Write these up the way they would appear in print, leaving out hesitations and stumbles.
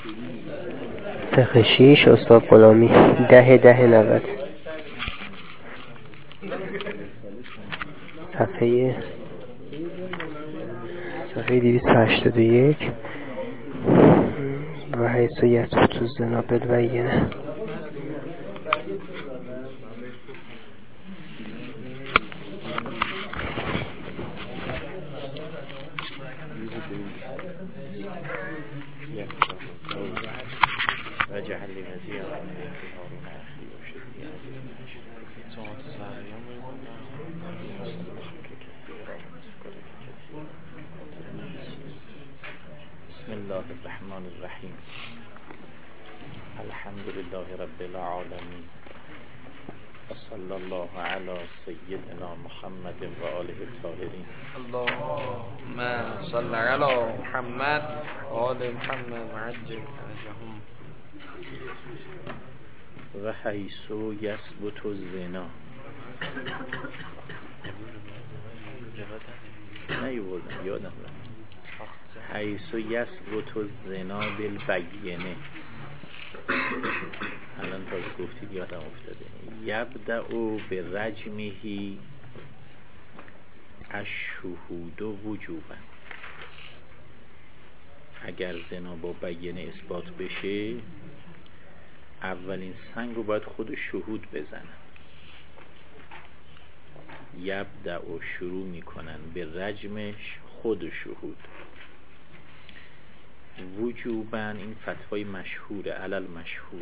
فقه 6 استاد غلامی 10/10/90 صفحه 281 و حیث یثبت الزنا بالبینه. بسم الله الرحمن الرحیم. الحمد لله رب العالمین و صلی الله علی سیدنا محمد و آله الطاهرین. اللهم صل علی محمد و آل محمد عجل فرجهم. و حیث یثبت الزنا نیوردم یادم رفت. حیث یثبت الزنا بالبینه. الان تا گفتید یادم افتاده. یبدأ برجمه الشهود وجوبا. اگر زنا با بینه اثبات بشه اولین سنگ رو باید خود شهود بزنن. یبدأ شروع میکنن به رجمش خود شهود. وجوباً این فتوای مشهوره، علل مشهور.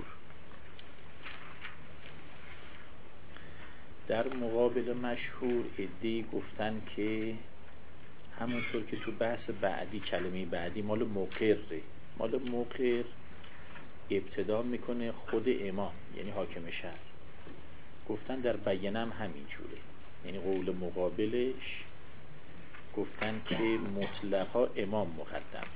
در مقابل مشهور عده‌ای گفتن که همونطور که تو بحث بعدی کلمه بعدی مال مقره، مال مقر ابتدا میکنه خود امام یعنی حاکم شهر. گفتن در بیانه هم همین جوره، یعنی قول مقابلش گفتن که مطلقا امام مقدم.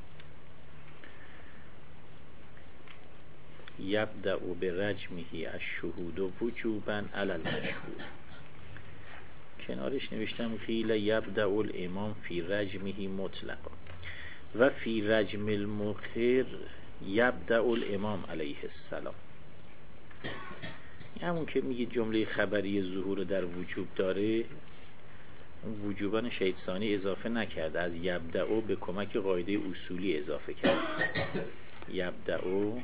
یبدأ برجمه الشهود وجوبا علی المشهور. کنارش نوشتم قیل یبدأ الامام فی رجمه مطلقا و فی رجم المقر یبدأ الامام علیه السلام. همون که میگه جمله خبری ظهور در وجوب داره، اون وجوبان شهید ثانی اضافه نکرده، از یبدأ به کمک قاعده اصولی اضافه کرده. یبدأ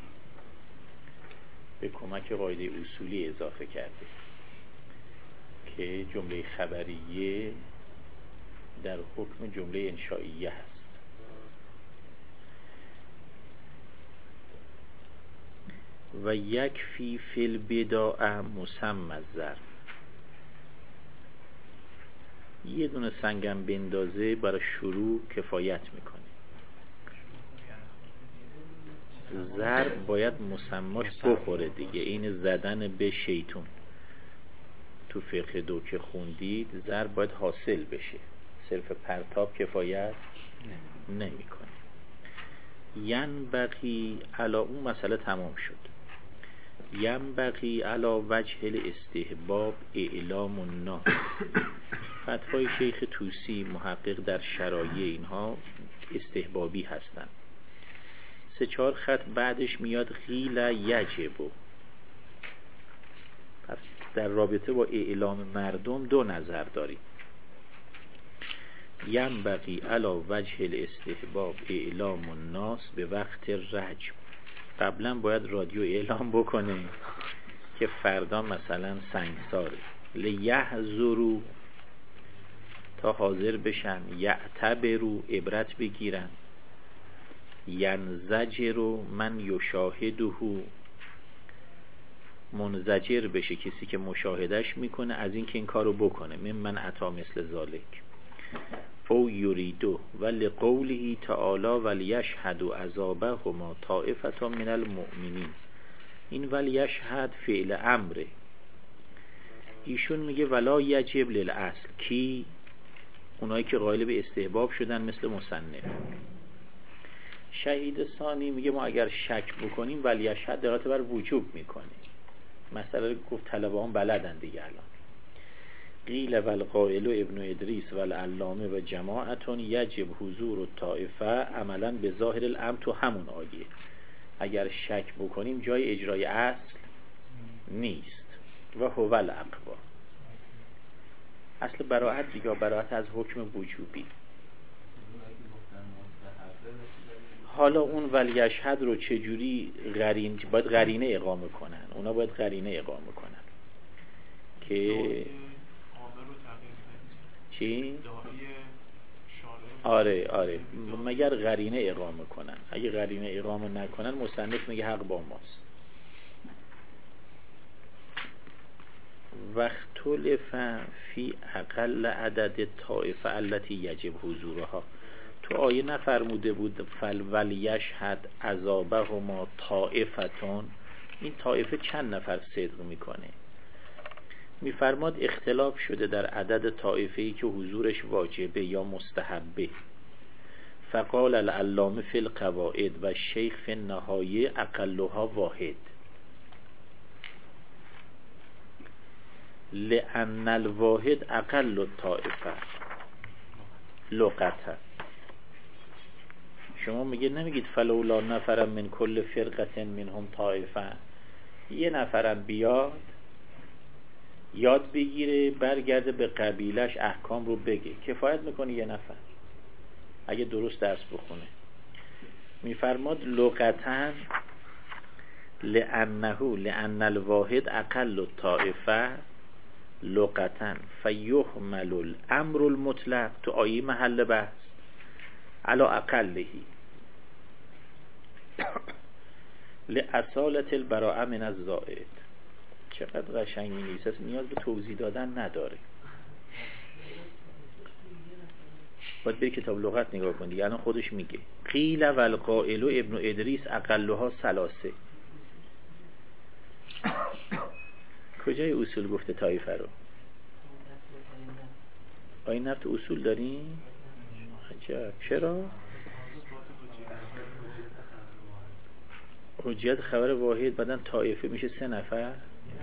به کمک قاعده اصولی اضافه کرده که جمله خبریه در حکم جمله انشائیه هست. و یکفی فی البداء مسمى الظرف. یه دونه سنگم بندازه برای شروع کفایت میکنه. ضرب باید مسماش بخوره دیگه. این زدن به شیطون تو فقه 2 که خوندید، ضرب باید حاصل بشه، صرف پرتاب کفایت نمیکنه. ینبغی علی، اون مسئله تمام شد. ینبغی علی وجه الاستحباب اعلام الناس. فتوای شیخ طوسی محقق در شرایع اینها استحبابی هستند. 3-4 خط بعدش میاد قیل یجب. پس در رابطه با اعلام مردم 2 نظر داریم. ینبغی علی وجه الاستحباب اعلام الناس به وقت رجم. قبلا باید رادیو اعلام بکنه که فردا مثلا سنگساره، لیحذروا تا حاضر بشن، یعتبروا عبرت بگیرن، ینزجروا من یشاهده منزجر بشه کسی که مشاهدش میکنه از این که این کارو بکنه، من عطا مثل ذالک. او یریدو ولی قوله تعالی ولیشهدوا عذابهما طائفة من المؤمنین. این ولیشهد فعل امره. ایشون میگه ولا یجب للاصل، کی؟ اونایی که قائل به استحباب شدن مثل مصنف. شهید ثانی میگه ما اگر شک بکنیم ولیشهد دلالت بر وجوب میکنه. مسئله گفت طلبه هم بلدن دیگه. الان قیل والقائل ابن ادریس والعلامه و جماعتون یجب حضور الطائفه عملا به ظاهر الامر. تو همون آیه اگر شک بکنیم جای اجرای اصل نیست. و هو الاقوا، اصل براءت دیگه براءت از حکم وجوبی. حالا اون ولیشهد رو چجوری باید قرینه اقامه کنن، اونا باید قرینه اقامه کنن که چی؟ آره مگر قرینه اقامه کنن. اگه قرینه اقامه نکنن مصنف میگه حق با ماست. واختلف فی اقل عدد طائفه التي یجب حضورها. تو آیه نفرموده بود ولیشهد عذابهما طائفتون، این طائفه چند نفر صدق میکنه؟ میفرماد اختلاف شده در عدد طائفه‌ای که حضورش واجبه یا مستحبه. فقال العلامه فی القواعد و شیخ فی النهایه اقلها واحد لأن الواحد اقل الطائفه لغتا. شما نمیگید فلولا نفرم من کل فرقه منهم طائفه، یه نفرم بیاد یاد بگیره برگرده به قبیلش احکام رو بگه، کفایت میکنه یه نفر اگه درست درس بخونه. میفرماد لغتاً لأن الواحد اقل الطائفه لغتاً فیحمل الامر المطلق، تو آیه محل بحث، علی اقلهی لأصالة البراءة من الزائد. چقدر قشنگ می‌نویسه، نیاز به توضیح دادن نداره. باید بری کتاب لغت نگاه کنید، یعنی خودش میگه قیل و القائل ابن ادریس اقلها ثلاثه. کجای اصول گفته طایفه رو؟ آیه نفت اصول داریم؟ عجب، چرا؟ حجیت خبر واحد بعدن طایفه میشه 3 نفر.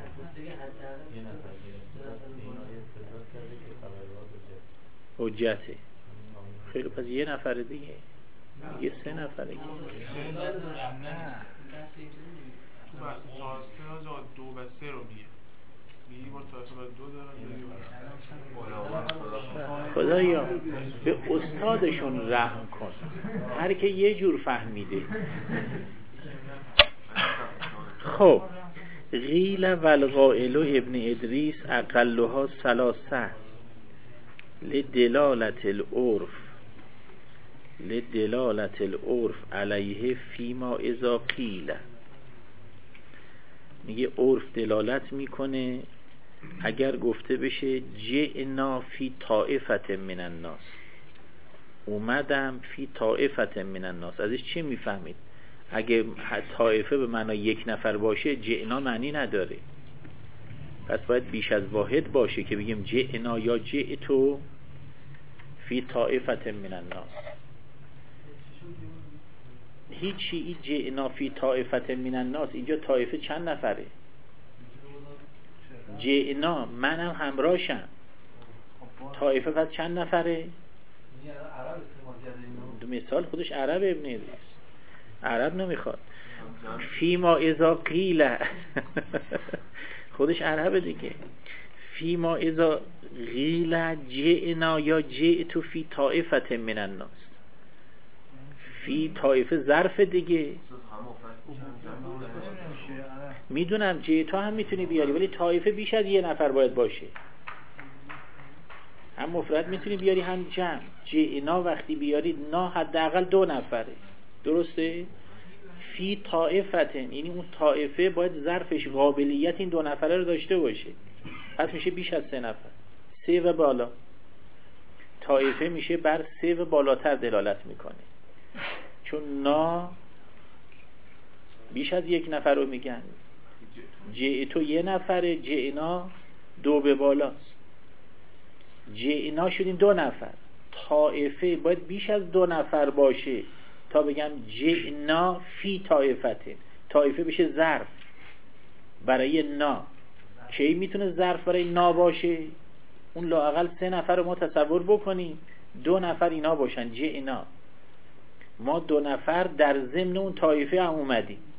حجته خیلی، پس یه نفر دیگه، یه 3 نفره دیگه. دو و 3 رو میگه با طایفه باید 2 دارن. خدایا به استادشون رحم کن، هر که یه جور فهمیده. خب قیل و القائل ابن ادریس اقلها ثلاثه لدلالت العرف علیه فیما اذا قیل. میگه عرف دلالت میکنه اگر گفته بشه جئنا فی طائفه من الناس، اومدم فی طائفه من الناس. ازش چی میفهمید؟ اگه طائفه به معنی 1 نفر باشه جئنا معنی نداره، پس باید بیش از واحد باشه که بگیم جئنا یا جئتو فی طائفه من الناس. هیچی، این جئنا فی طائفه من الناس، اینجا طائفه چند نفره؟ جئنا منم همراهشم، طائفه پس چند نفره؟ دو مثال خودش عرب ابن ادریس، عرب نمیخواد. فیما اذا قیل خودش عربه دیگه. فیما اذا قیل جئنا یا جئتو فی طائفه من الناس، فی طائفه ظرف دیگه. میدونم جئتو هم میتونی بیاری، ولی طائفه بیش از 1 نفر باید باشه، هم مفرد میتونی بیاری هم جمع. جئنا وقتی بیاری نا حداقل 2 نفره، درسته؟ فی طائفه یعنی اون طائفه باید ظرفش قابلیت این 2 نفره رو داشته باشه، پس میشه بیش از 3 نفر. 3 و بالا، طائفه میشه بر 3 و بالاتر دلالت میکنه، چون نا بیش از 1 نفر رو میگن. جئتو 1 نفره، جئنا 2 به بالاست. جئنا شدیم 2 نفر، طائفه باید بیش از 2 نفر باشه تا بگم جئنا فی طائفه. طائفه بشه ظرف برای نا. کی میتونه ظرف برای نا باشه؟ اون لااقل 3 نفر رو ما تصور بکنیم، 2 نفر اینا باشن جئنا، ما 2 نفر در ضمن اون طائفه هم اومدیم.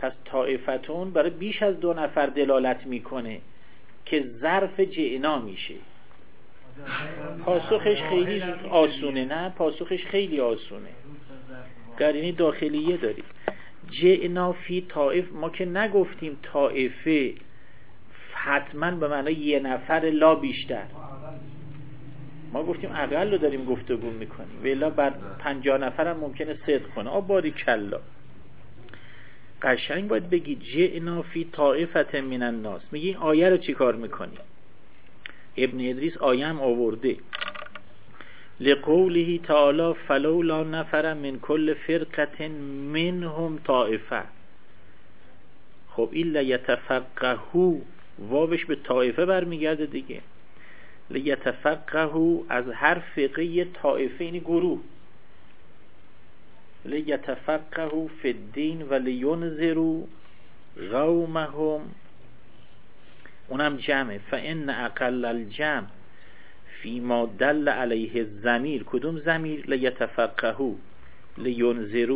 پس طائفتون برای بیش از 2 نفر دلالت میکنه که ظرف جئنا میشه. پاسخش خیلی آسونه، نه پاسخش خیلی آسونه، قرینه داخلیه داری. جئنا فی طائف، ما که نگفتیم طائفه حتما به معنای 1 نفر لا بیشتر، ما گفتیم اقل رو داریم گفتگو میکنیم، ولی بر 50 نفر هم ممکنه صدق کنه. باری کلا قشنگ باید بگی جئنا فی طائفة من الناس. میگی این آیه رو چی کار میکنی؟ ابن ادریس آیه هم آورده، لقوله تعالی فلولا نفر من کل فرقة منهم طائفه. خب این لیتفقهوا واوش به طائفه برمیگرده دیگه، لیتفقهوا از هر فقه طائفه، این گروه، لیتفقهوا فی الدین و لینذروا قومهم، اونم جمعه. فان اقل الجمع فیما دل علیه الضمیر، کدوم ضمیر؟ لیتفقهوا لینذروا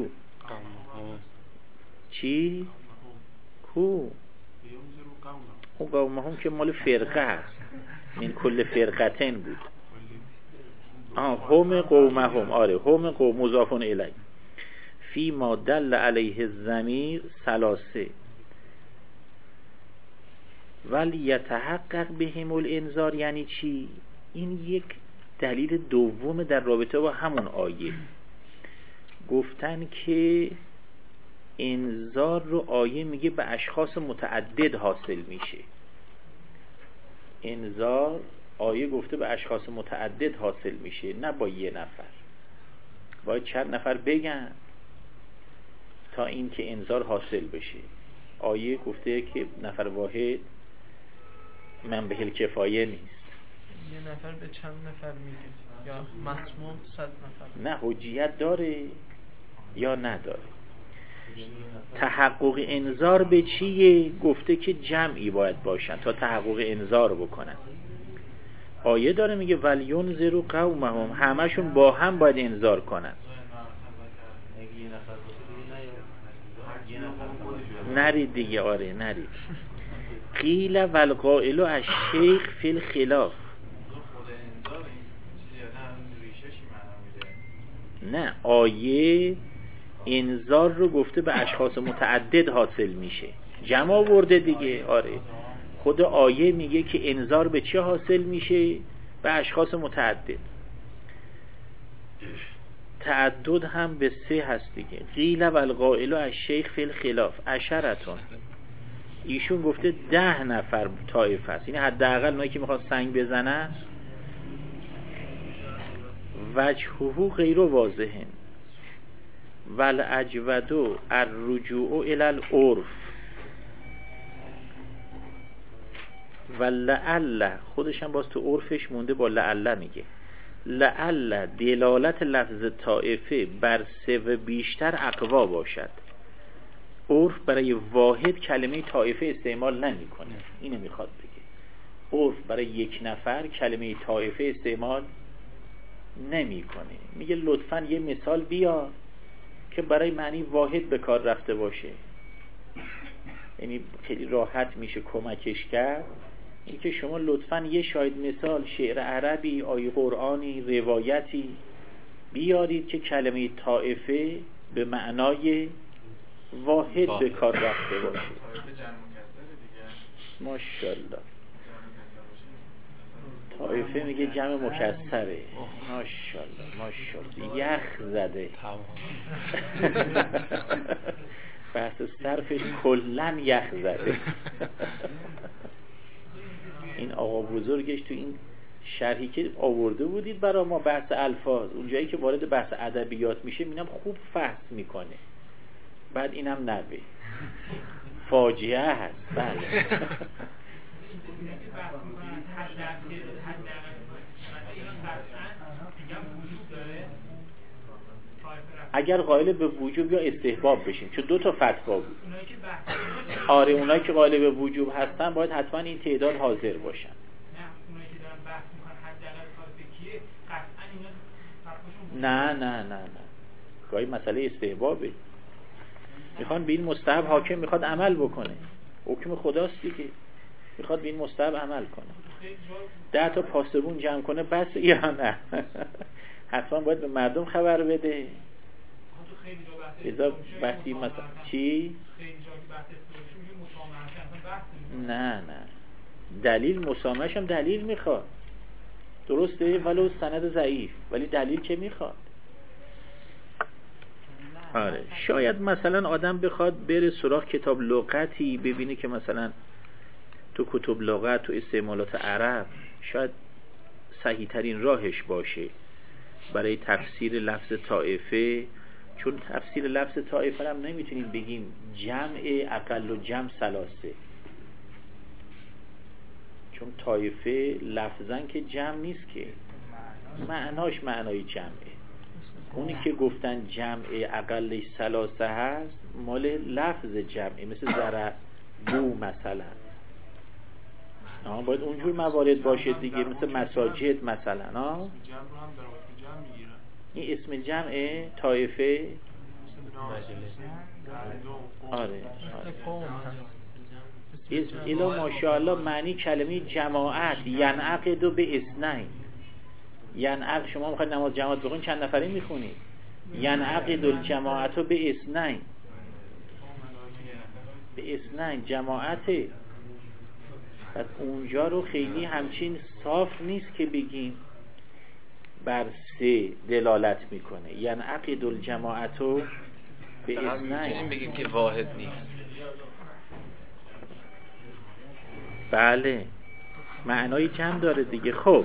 چی؟ کو او قومهم که مال فرقه هست، من کل فرقتین بود. هم قومهم، آره هم قوم مضاف الیه. فی ما دل علیه الضمیر ثلاثه ولی یتحقق بهم الانذار. یعنی چی؟ این یک دلیل دوم در رابطه با همون آیه. گفتن که انذار رو آیه میگه به اشخاص متعدد حاصل میشه. انذار آیه گفته به اشخاص متعدد حاصل میشه، نه با 1 نفر. باید چند نفر بگن تا این که انذار حاصل بشه. آیه گفته که نفر واحد من به کفایه نیست. 1 نفر به چند نفر میگه؟ یا مسموم 100 نفر؟ نه، حجیت داره یا نداره. تحقق انذار به چیه؟ گفته که جمعی باید باشن تا تحقق انذار بکنن. آیه داره میگه ولینذروا قومهم، همشون با هم باید انذار کنن. نرید دیگه، آره نرید. قیل والقائل الشیخ فی الخلاف، نه آیه انذار رو گفته به اشخاص متعدد حاصل میشه، جمع آورده دیگه. آره خود آیه میگه که انذار به چه حاصل میشه؟ به اشخاص متعدد. تعدد هم به 3 هست دیگه. قیل والقائل الشیخ فی الخلاف عشرتون، ایشون گفته 10 نفر طایفه است، یعنی حداقل اونایی که میخواد سنگ بزنن. وجهه غیر واضحه والاجود الرجوع الی العرف ولعل، خودش هم باز تو عرفش مونده با لعل میگه. لعل دلالت لفظ طائفه بر 3 و بیشتر اقوا باشد. عرف برای واحد کلمه طائفه استعمال نمیکنه، اینو میخواد بگه. عرف برای 1 نفر کلمه طائفه استعمال نمیکنه. میگه لطفاً یه مثال بیار که برای معنی واحد به کار رفته باشه، یعنی خیلی راحت میشه کمکش کرد. این که شما لطفاً یه شاید مثال شعر عربی، آیه قرآنی، روایتی بیارید که کلمه طائفه به معنای واحد به کار رفته باشه. ماشاءالله. طائفه میگه جمع مکسره. ماشاءالله ماشاءالله. یخ زده. بحث صرفش کلن یخ زده. این آقا بزرگش تو این شرحی که آورده بودید برای ما بحث الفاظ، اونجایی که وارد بحث ادبیات میشه میبینم خوب فحص میکنه. بعد اینم نوه فاجعه هست. بله. اگر قائل به وجوب یا استحباب بشیم، چون 2 تا فتوا بود. آره اونایی که قائل به وجوب هستن باید حتما این تعداد حاضر باشن. نه گاهی مسئله استحبابه. میخوان به این مستحب حاکم میخواد عمل بکنه، حکم خداست دیگه، میخواد به این مستحب عمل کنه. 10 تا پاسبون جمع کنه بس یا نه؟ حتما باید به مردم خبر بده. وقتی مثلا چی؟ نه دلیل مسامحه‌ش هم دلیل میخواد، درسته، ولو سند ضعیف، ولی دلیل که میخواد. آره شاید مثلا آدم بخواد بره سراغ کتاب لغتی ببینه که مثلا تو کتب لغت تو استعمالات عرب شاید صحیح ترین راهش باشه برای تفسیر لفظ طائفه، چون تفسیر لفظ طائفه هم نمیتونیم بگیم جمع اقل و جمع ثلاثه، چون طائفه لفظاً که جمع نیست که، معناش معنای جمعه. اونی که گفتن جمع اقلش ثلاثه هست مال لفظ جمعه، مثل ضربو مثلا، باید اونجور موارد باشه دیگه، مثل مساجد مثلا. این اسم جمعه طائفه. آره ایلا ماشاءالله معنی کلمه جماعت ینعقد به اثنین. ینعقد، شما میخواید نماز جماعت بخونید چند نفره میخونید؟ ینعقد الجماعت به اثنین، به اثنین جماعته. پس اونجا رو خیلی همچین صاف نیست که بگیم بر 3 دلالت میکنه. ینعقد الجماعت به اثنین، بگیم که واحد نیست. بله معنای جمع داره دیگه. خب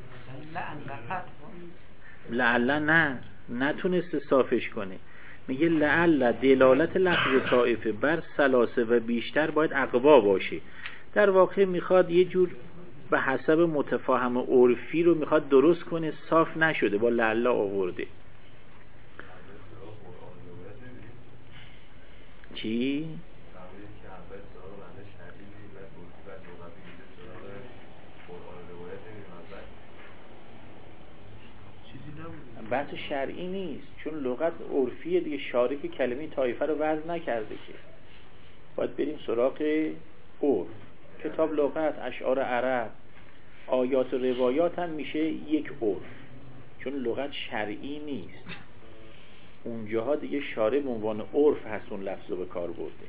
لعل نتونسته صافش کنه، میگه لعل دلالت لفظ طائفه بر ثلاثه و بیشتر باید اقوا باشه. در واقع میخواد یه جور به حسب متفاهم عرفی رو میخواد درست کنه، صاف نشده با لعل آورده. چی؟ بحث شرعی نیست، چون لغت عرفیه دیگه، شارع که کلمه طایفه رو وضع نکرده که، باید بریم سراغ عرف. کتاب لغت، اشعار عرب، آیات و روایات هم میشه یک عرف، چون لغت شرعی نیست. اونجاها دیگه شارع به عنوان عرف هست اون لفظ رو به کار برده.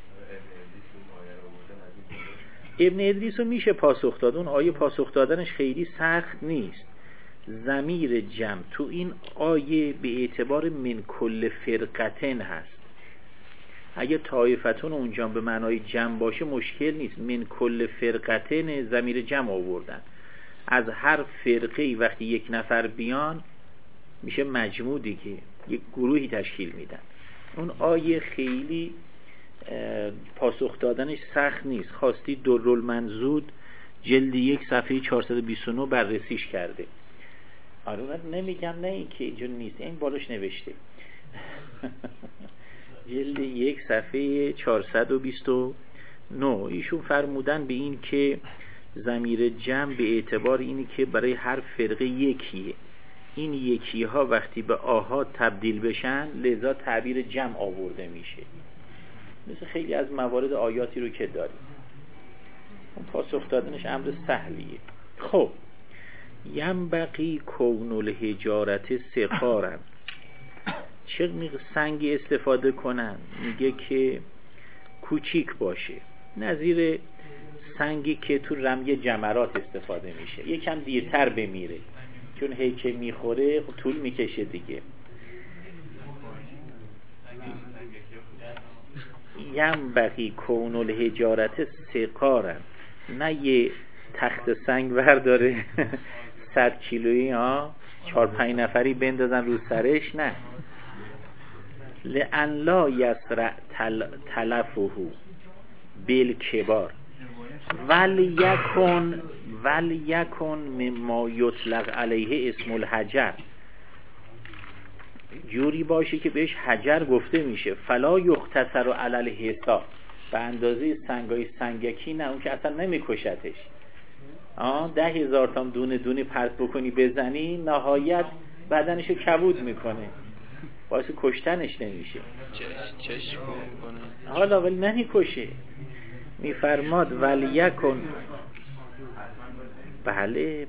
ابن ادریس رو میشه پاسخ داد، اون آیه پاسخ دادنش خیلی سخت نیست. ضمیر جمع تو این آیه به اعتبار من کل فرقتن هست. اگه طایفتون اونجا به معنای جمع باشه مشکل نیست، من کل فرقتن ضمیر جمع آوردن، از هر فرقه‌ای وقتی یک نفر بیان میشه مجموع دیگه، یک گروهی تشکیل میدن. اون آیه خیلی پاسخ دادنش سخت نیست. خواستی درالمنضود جلد 1 صفحه 429 بررسیش کرده. آره نمیگم نه این که اینجا نیست، این بالاش نوشته جلد 1 صفحه 429 ایشون فرمودن به این که ضمیر جمع به اعتبار اینی که برای هر فرقه یکیه، این یکی ها وقتی به آحاد تبدیل بشن لذا تعبیر جمع آورده میشه، مثل خیلی از موارد آیاتی رو که داریم. اون پاسخ دادنش امر سهلیه. خب ینبغی کون الحجارت سقارا، چه سنگی استفاده کنن؟ میگه که کوچیک باشه، نظیر سنگی که تو رمی جمرات استفاده میشه، یکم دیرتر بمیره، چون هی که میخوره طول میکشه دیگه. ینبغی کون الحجارت سقارا، نه یه تخت سنگ برداره 100 کیلویی 4-5 نفری بندازن رو سرش، نه. لئن لا یسرع تلفه بالکبار ولیکن مما یطلق علیه اسم الحجر، جوری باشه که بهش حجر گفته میشه. فلا یختصر علی الحصا، به اندازه سنگای سنگکی، نه اون که اصلا نمیکشتش. 10,000 تا دونه دونه پرت بکنی بزنی نهایت بدنشو کبود میکنه، باعث کشتنش نمیشه. چشم میکنه. حالا ولی نمیکشه. میفرماد ولیکن، بله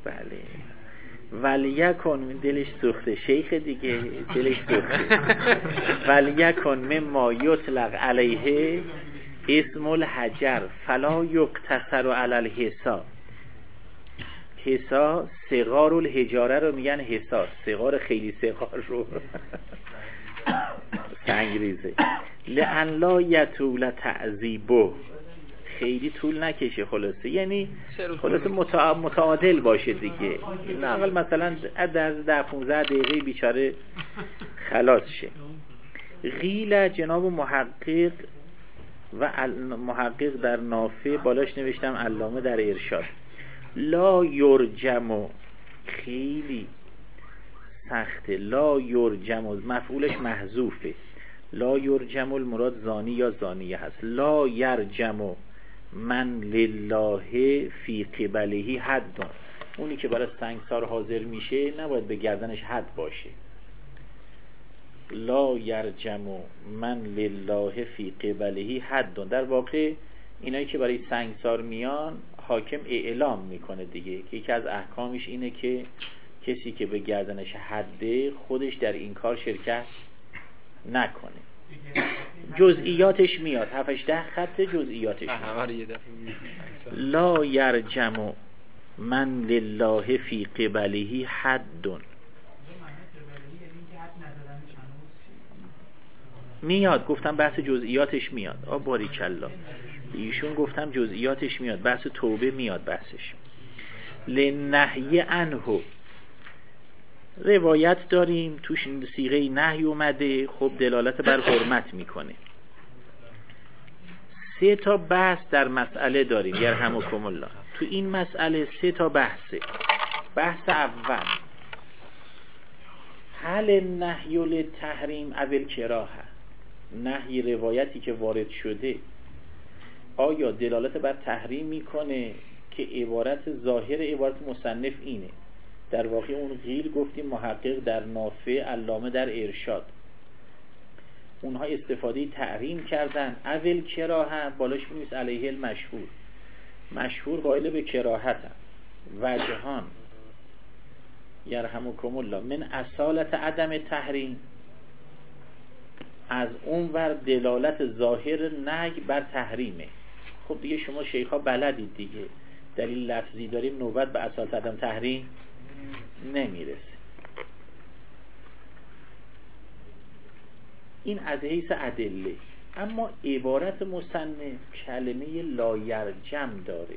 ولیکن، دلش سوخته شیخ دیگه، دلش سوخته. ولیکن مما یطلق علیه اسم الحجر فلا یقتصر علی الحصا. حصا صغار الحجاره رو میگن حصا، صغار خیلی صغار رو سنگریزه. لئن لا یطول تعذیبه، خیلی طول نکشه خلاصه، یعنی خلاصه متعادل باشه دیگه، نه اقل مثلا در 15 دقیقه بیچاره خلاص شه. قیل جناب محقق و محقق در نافع بالاش نوشتم علامه در ارشاد، لا یرجم، خیلی سخته، لا یرجم مفعولش محذوفه، لا یرجم المراد زانی یا زانیه هست، لا یرجم من لله فی قبله حد، اونی که برای سنگسار حاضر میشه نباید به گردنش حد باشه. لا یرجم من لله فی قبله حد، در واقع اینایی که برای سنگسار میان حاکم اعلام میکنه دیگه که یکی از احکامش اینه که کسی که به گردنش حده خودش در این کار شرکت نکنه. جزئیاتش میاد 7-8 خط جزئیاتش میاد. لا یرجم من لله فی قبله حد، میاد گفتم بحث جزئیاتش میاد. باریکالله، ایشون گفتم جزئیاتش میاد، بحث توبه میاد بحثش. لنهی عنه، روایت داریم توش صیغه نهی اومده، خب دلالت بر حرمت میکنه. 3 تا بحث در مسئله داریم یرحمکم الله. تو این مسئله 3 تا بحثه. بحث اول، هل النهی للتحریم او الکراهه، نهی روایتی که وارد شده آیا دلالت بر تحریم میکنه که عبارت ظاهر عبارت مصنف اینه، در واقع اون قیل گفتیم محقق در نافع، علامه در ارشاد، اونها استفاده تحریم کردن. اول کراهه بالاش می‌نویس علیه المشهور، مشهور قائل به کراهت وجهان یرحمکم الله من اصالت عدم تحریم، از اون ور دلالت ظاهر نهی بر تحریمه. خب دیگه شما شیخا بلدید دیگه، دلیل لفظی داریم نوبت به اصالت عدم تحریم نمیرسه. این از حیث ادله. اما عبارت مصنف کلمه لا یرجم داره،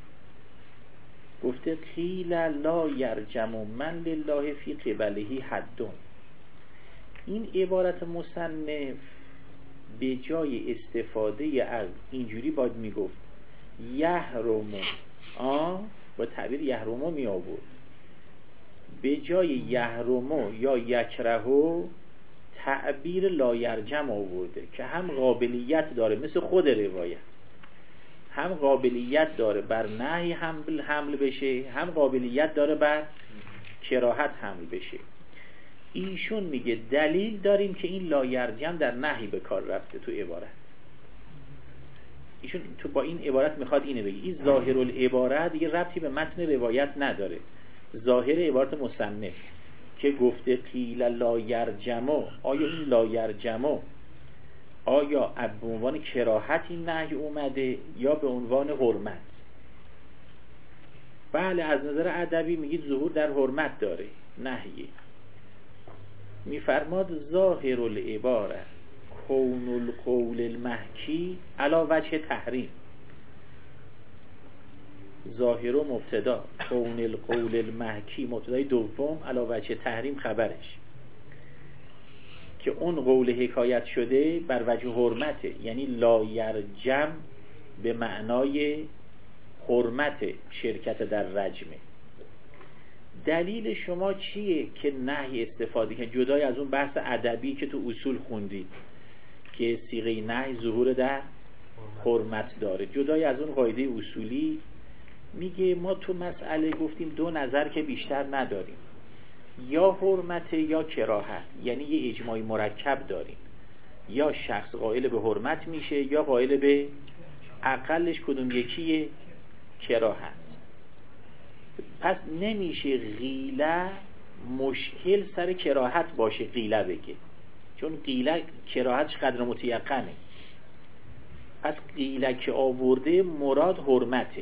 گفته قیل لا یرجم من لله فی قبله حد. این عبارت مصنف به جای استفاده از اینجوری باید میگفت یحرم، با تعبیر یحرم می آورد، به جای یحرم یا یکرهو تعبیر لا یرجم آورده که هم قابلیت داره مثل خود روایت، هم قابلیت داره بر نهی حمل بشه، هم قابلیت داره بر کراهت حمل بشه. ایشون میگه دلیل داریم که این لا یرجم در نهی به کار رفته تو عبارت. ایشون تو با این عبارت میخواد اینه بگه این ظاهر العبارت دیگه ربطی به متن روایت نداره، ظاهر عبارت مصنف که گفته قیل لا یرجمو، آیا این لا یرجمو آیا به عنوان کراهت این نهی اومده یا به عنوان حرمت؟ بله از نظر ادبی میگید ظهور در حرمت داره نهی. میفرماد ظاهر العبارت کون القول المحکی علی وجه تحریم، ظاهر و مبتدا، کون القول المحکی مبتدای دوم، علی وجه تحریم خبرش، که اون قول حکایت شده بر وجه حرمته، یعنی لا یرجم به معنای حرمت شرکت در رجمه. دلیل شما چیه که نهی استفاده که جدای از اون بحث ادبی که تو اصول خوندید که صیغه نهی ظهور در حرمت داره، جدای از اون قاعده اصولی میگه ما تو مسئله گفتیم 2 نظر که بیشتر نداریم، یا حرمت یا کراهت، یعنی یه اجماع مرکب داریم، یا شخص قائل به حرمت میشه یا قائل به اقلش کدوم یکیه؟ کراهت. پس نمیشه غیله مشکل سر کراهت باشه غیله بگه، چون غیله کراهتش قدر متیقنه. پس غیله که آورده مراد حرمته،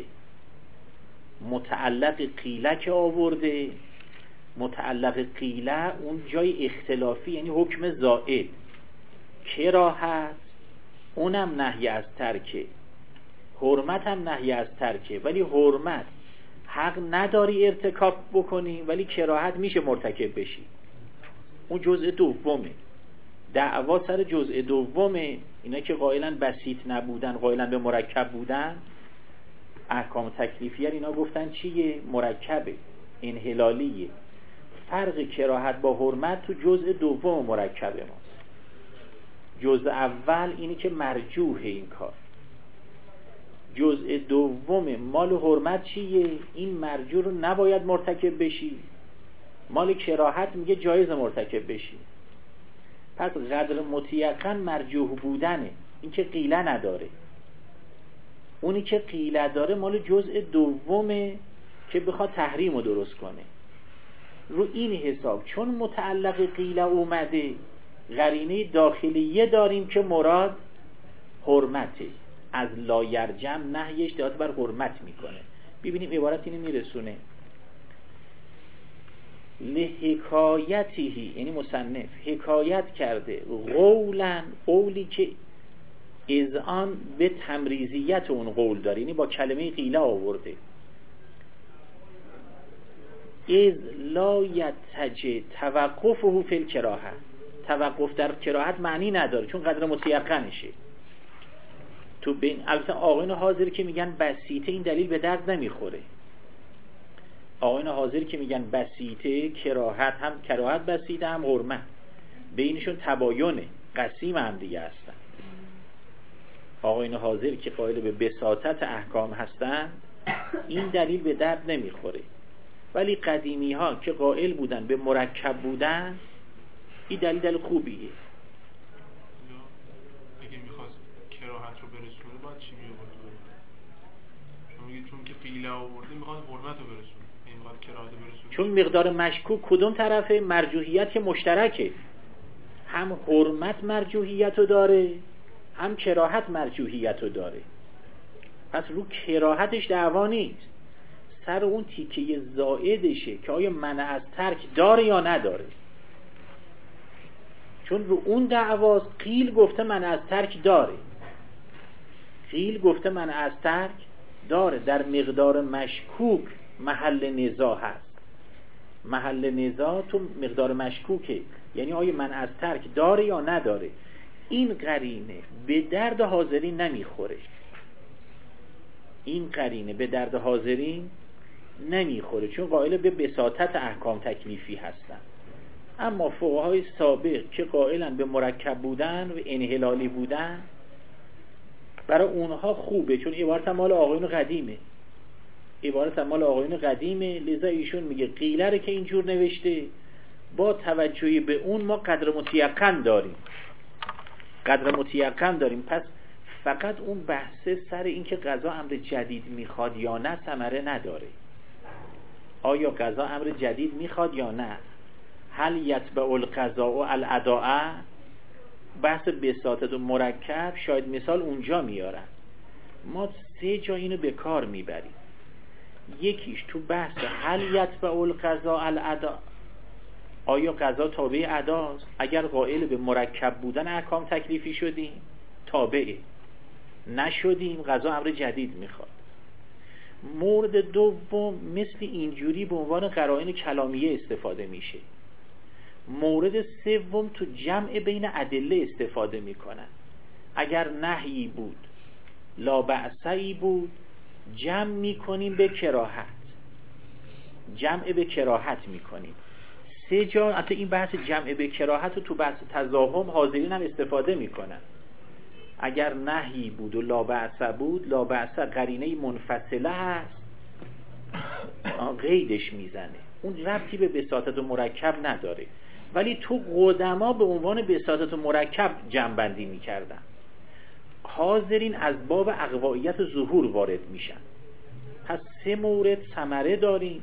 متعلق غیله که آورده، متعلق غیله اون جای اختلافی یعنی حکم زائد. کراهت اونم نهی از ترکه، حرمت هم نهی از ترکه، ولی حرمت حق نداری ارتکاب بکنی ولی کراهت میشه مرتکب بشی. اون جزء دومه، دعوا سر جزء دومه. اینا که قائلن بسیط نبودن، قائلن به مرکب بودن، احکام تکلیفیه اینا گفتن چیه؟ مرکبه، انحلالیه. فرق کراهت با حرمت تو جزء دوم مرکبه ماست. جزء اول اینی که مرجوح این کار، جزء دوم مال حرمت چیه؟ این مرجوح رو نباید مرتکب بشی، مال کراهت میگه جایز مرتکب بشی. پس قدر متیقن مرجوح بودنه، این که قیله نداره. اونی که قیله داره مال جزء دومه که بخواد تحریم رو درست کنه. رو این حساب چون متعلق قیله اومده، قرینه داخلیه داریم که مراد حرمته، از لایرجم نهیش داد بر حرمت میکنه. ببینیم عبارت اینو میرسونه. لحکایتی، یعنی مصنف حکایت کرده قولا، قولی که اذعان به تمریزیت اون قول داره، یعنی با کلمه قیله آورده. اذ لا یتج توقفه فی الکراهه، توقف در کراهت معنی نداره چون قدر متیقنشه. تو بین البته آقایون حاضر که میگن بسیطه این دلیل به درد نمیخوره. آقایون حاضر که میگن بسیطه کراهت، هم کراهت بسیطه هم حرمت، بینشون تباینه، قسیم هم دیگه هستن. آقایون حاضر که قائل به بساطت احکام هستن این دلیل به درد نمیخوره، ولی قدیمی ها که قائل بودن به مرکب بودن این دلیل خوبیه. اگه میخواست کراهت رو برسونه باید چی میآورد؟ چون که قیله آورده میخواد حرمت رو برسونه، میخواد کراهت رو برسونه. چون مقدار مشکوک کدوم طرفه؟ مرجوحیت که مشترکه، هم حرمت مرجوحیت رو داره هم کراهت مرجوحیت رو داره. پس رو کراهتش دعوا نیست، سر اون تیکه زائدشه که آیا منع از ترک داره یا نداره. چون رو اون دعواست. قیل گفته منع از ترک داره، قیل گفته منع از ترک داره. در مقدار مشکوک محل نزاع هست، محل نزاع تو مقدار مشکوکه، یعنی آیا منع از ترک داره یا نداره. این قرینه به درد حاضرین نمیخوره، این قرینه به درد حاضرین نمیخوره چون قائل به بساطت احکام تکلیفی هستن. اما فقهای سابق که قائلن به مرکب بودن و انحلالی بودن، برای اونها خوبه چون عبارت مال آقایون قدیمه، عبارت مال آقایون قدیمه. لذا ایشون میگه قیله رو که اینجور نوشته با توجهی به اون ما قدر متیقن داریم، قدر متیقن داریم. پس فقط اون بحث سر این که قضا امر جدید میخواد یا نه ثمره نداره. آیا قضا امر جدید میخواد یا نه؟ هل یتبع القضاء الاداء؟ بحث بساطت و مرکب شاید مثال اونجا میارن. ما 3 جا اینو به کار میبریم. یکیش تو بحث هل یتبع القضاء الاداء، آیا قضا تابع اداست؟ اگر قائل به مرکب بودن احکام تکلیفی شدیم تابعه، نشدیم قضا امر جدید میخواد. مورد دوم مثل اینجوری به عنوان قرائن کلامیه استفاده میشه. مورد سوم تو جمع بین ادله استفاده میکنن. اگر نهی بود لا بأسئی بود جمع میکنیم به کراهت، جمع به کراهت میکنیم. 3 جا حتی این بحث جمع به کراهت رو تو بحث تضاهم حاضرین هم استفاده میکنن. اگر نهی بود و لا بأس بود، لا بأس قرینه منفصله هست، قیدش میزنه. اون ربطی به بساطت و مرکب نداره، ولی تو قدما به عنوان بساطت و مرکب جمع‌بندی میکردن. حاضرین از باب اقوائیت ظهور وارد میشن. پس 3 مورد ثمره داریم.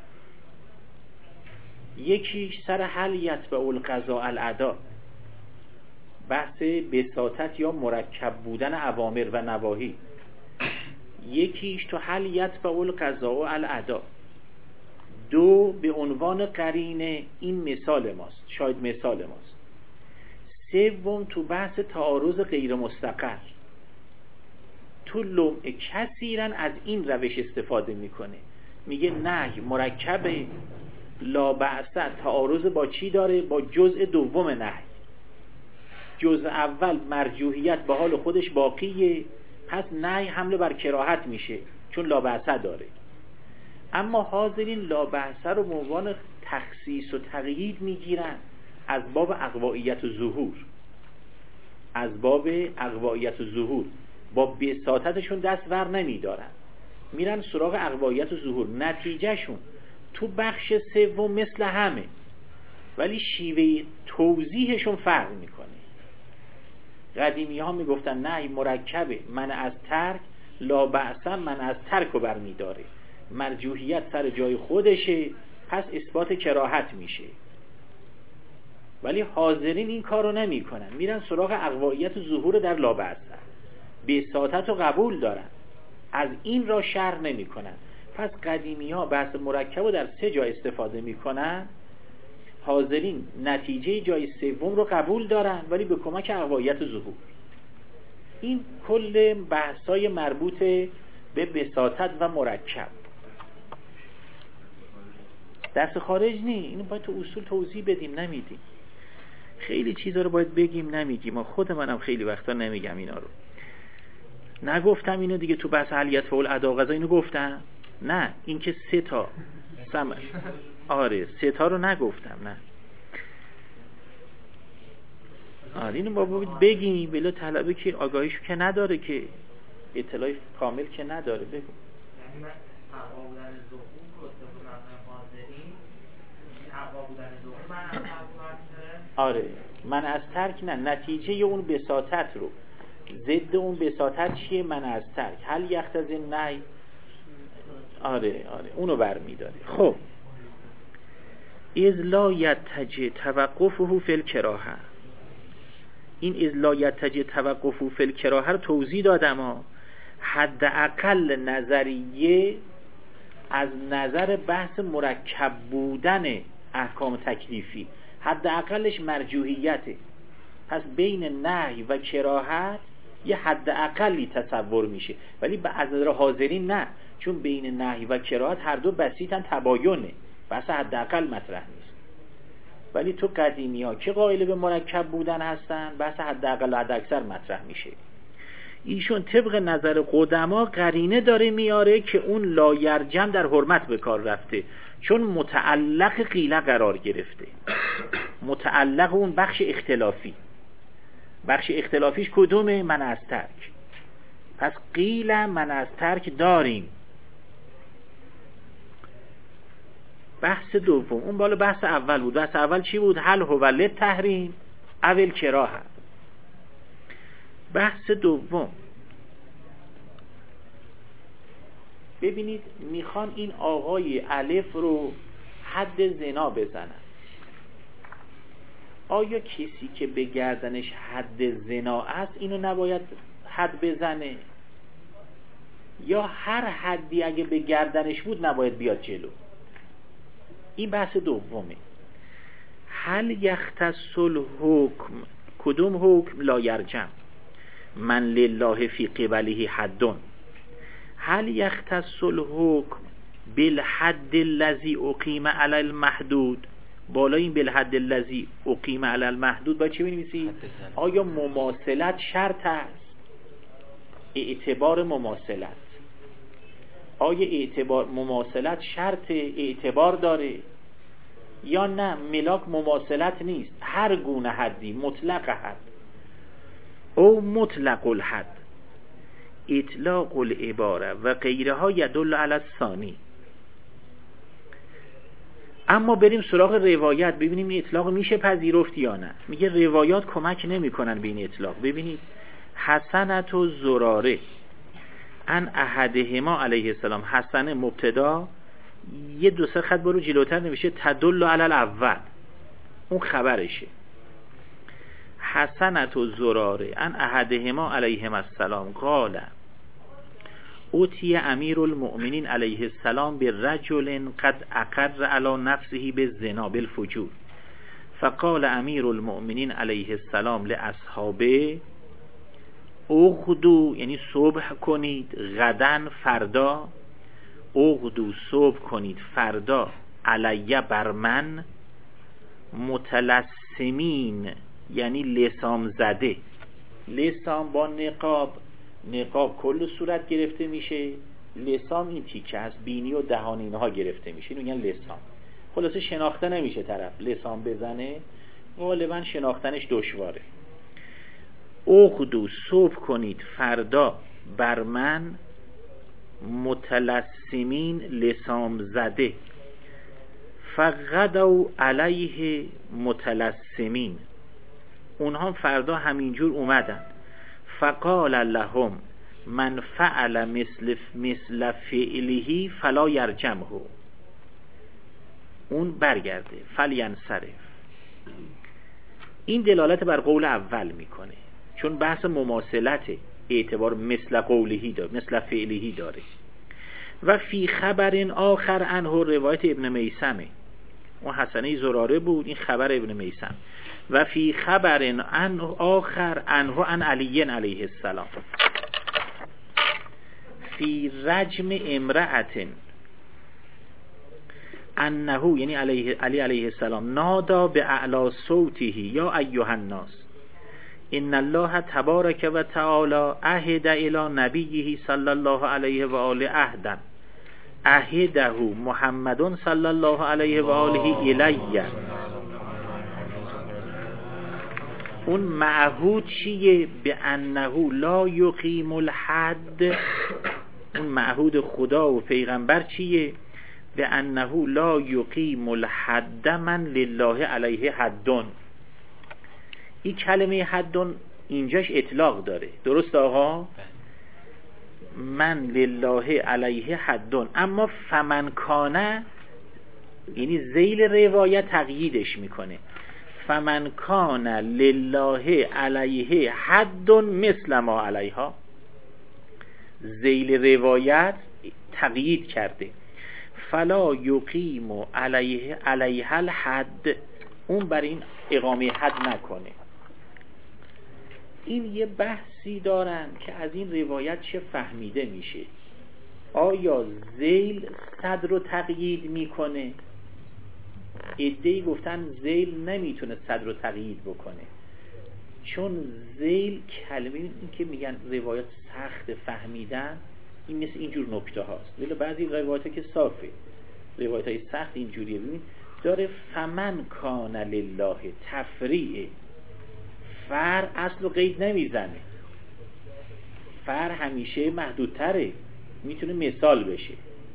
یکیش سر هل یتبع القضاء الادا، بحث بساطت یا مرکب بودن اوامر و نواهی. یکیش تو هل یتبع القضاء الادا. 2 به عنوان قرینه، این مثال ماست، شاید مثال ماست. 3 تو بحث تعارض غیر مستقر. تو لمع کثیرن از این روش استفاده میکنه، میگه نهی مرکبه، لا بأس، تعارض با چی داره؟ با جزء دوم نهی. جزء اول مرجوحیت به حال خودش باقیه، پس نهی حمله بر کراهت میشه چون لا بأس داره. اما حاضرین لا بأس رو به عنوان تخصیص و تقیید میگیرن از باب اقوائیت و ظهور. از باب اقوائیت و ظهور با بساطتشون دست ور نمیدارن، میرن سراغ اقوائیت و ظهور. نتیجهشون تو بخش 3 مثل همه، ولی شیوه توضیحشون فرق میکنه. قدیمی ها میگفتن نهی مرکبه، من از ترک، لا بأس من از ترک رو برمیداره، مرجوحیت سر جای خودشه، پس اثبات کراهت میشه. ولی حاضرین این کار رو نمی کنن، میرن سراغ اقوائیت و ظهور در لا بأس، بساطت رو قبول دارن، از این را شرح نمی کنن. پس قدیمی ها بحث مرکب رو در 3 جا استفاده می کنن، حاضرین نتیجه جای 3 رو قبول دارن ولی به کمک اقوائیت و ظهور. این کل بحثای مربوط به بساطت و مرکب. درس خارج نی، اینو باید تو اصول توضیح بدیم، نمیدیم. خیلی چیزا رو باید بگیم، نمیگیم. ما خود منم خیلی وقتا نمیگم اینا رو. نگفتم اینو دیگه تو بحث حلیت فعل ادا قضا اینو گفتم؟ نه، این که 3 تا آره 3 تا رو نگفتم. نه آره اینو بابا بگیم، بلا طلبه که آگاهیشو که نداره، که اطلاع کامل که نداره. بگو آره من از ترک نه، نتیجه اون بساطت رو، ضد اون بساطت چیه؟ من از ترک هل یقتضی نهی. آره اونو برمی‌داره. خب اذ لا یتجه توقفه فی الکراهه، این اذ لا یتجه توقفه فی الکراهه رو توضیح دادم. حداقل نظریه از نظر بحث مرکب بودن احکام تکلیفی حداقلش مرجوحیته. پس بین نهی و کراهت یه حداقلی تصور میشه، ولی به از نظر حاضرین نه، چون بین نهی و کراهت هر دو بسیطن، تباینه، بحث حداقل مطرح نیست. ولی تو قدیمی ها که قائل به مرکب بودن هستن، بحث حداقل و حداکثر مطرح میشه. ایشون طبق نظر قدما قرینه داره میاره که اون لایرجم در حرمت به کار رفته، چون متعلق قیله قرار گرفته. متعلق اون بخش اختلافی، بخش اختلافیش کدومه؟ من از ترک. پس قیل من از ترک داریم. بحث دوم، اون بالا بحث اول بود. بحث اول چی بود؟ هل هو للتحریم اول کراهه. بحث دوم، ببینید میخوان این آقای الف رو حد زنا بزنن. آیا کسی که به گردنش حد زنا است اینو نباید حد بزنه؟ یا هر حدی اگه به گردنش بود نباید بیاد جلو؟ این بحث دومه. هل یختص الحکم، کدوم حکم؟ لا یرجم من لله فی قبله حدون. هل یختص الحکم بالحد الذی اقیم علی المحدود. بالا این بالحد الذی اقیم علی المحدود باید چی بنویسی؟ آیا مماثلت شرط است؟ اعتبار مماثلت، آیا اعتبار مماثلت شرط اعتبار داره یا نه؟ ملاک مماثلت نیست، هر گونه حدی، مطلق حد او مطلق الحد، اطلاق العباره و غیرها یدل علی الثانی. اما بریم سراغ روایت ببینیم این اطلاق میشه پذیرفت یا نه. میگه روایات کمک نمیکنن به این اطلاق. ببینید حسنت و زراره ان احدهما علیه السلام، حسنه مبتدا، یه دو سه خط برو جلوتر نوشته تدل علی الاول، اون خبرشه. حسنت و زراره ان احدهما علیهما السلام قال اوتی امیر المؤمنین علیه السلام به رجل قد اقر علی نفسه بالزنا بالفجور فقال امیر المؤمنین علیه السلام لاصحابه اغدو، یعنی صبح کنید، غدن فردا، اغدو صبح کنید، فردا، علیه بر من، متلسمین یعنی لسام زده. لسام با نقاب کل صورت گرفته میشه، لسام این تیکه از بینی و دهان اینها گرفته میشه، اینو میگن لسام. خلاصه شناخته نمیشه طرف لسام بزنه، غالبا شناختنش دشواره. اغدو صبح کنید، فردا، بر من، متلسمین لسام زده، فغدوا علیه متلسمین، اونها فردا همینجور اومدن. فقال لهم من فعل مثل فعله فلا یرجمه، اون برگرده، فلینصرف. این دلالت بر قول اول میکنه، چون بحث مماثلت اعتبار مثل قولهی داره، مثل فعلهی داره. و فی خبر آخر عنه، روایت ابن میثمه، اون حسنه زراره بود، این خبر ابن میثم. و فی خبر آخر عنه عن علی علیه السلام فی رجم امرأة انه، یعنی علی علیه السلام، نادا به اعلی صوته یا ایها الناس ان الله تبارک و تعالی عهد الی نبیه صلی الله علیه و آله عهدا عهده محمد صلی الله علیه و آله الیه. اون معهود چیه؟ به انه لا یقیم الحد. اون معهود خدا و پیغمبر چیه؟ به انه لا یقیم الحد من لله علیه حدون. این کلمه حدون اینجاش اطلاق داره، درست آقا؟ من لله علیه حدون، اما فمن کانه، یعنی ذیل روایت تقییدش میکنه، فمن کان لله علیه حد مثل ما علیها. ذیل روایت تقیید کرده، فلا یقیم علیه الحد، اون بر این اقامه حد نکنه. این یه بحثی دارن که از این روایت چه فهمیده میشه. آیا ذیل صدر رو تقیید میکنه؟ عده‌ای گفتن ذیل نمیتونه صدر رو تقیید بکنه، چون ذیل کلمه، این که میگن روایت سخت فهمیدن، این مثل اینجور نکته هاست. ولی بعضی روایت که صافه، روایت های سخت اینجوریه. ببین داره فمن کان لله، تفریعه، فر اصل و قید نمیزنه، فر همیشه محدودتره، میتونه مثال بشه.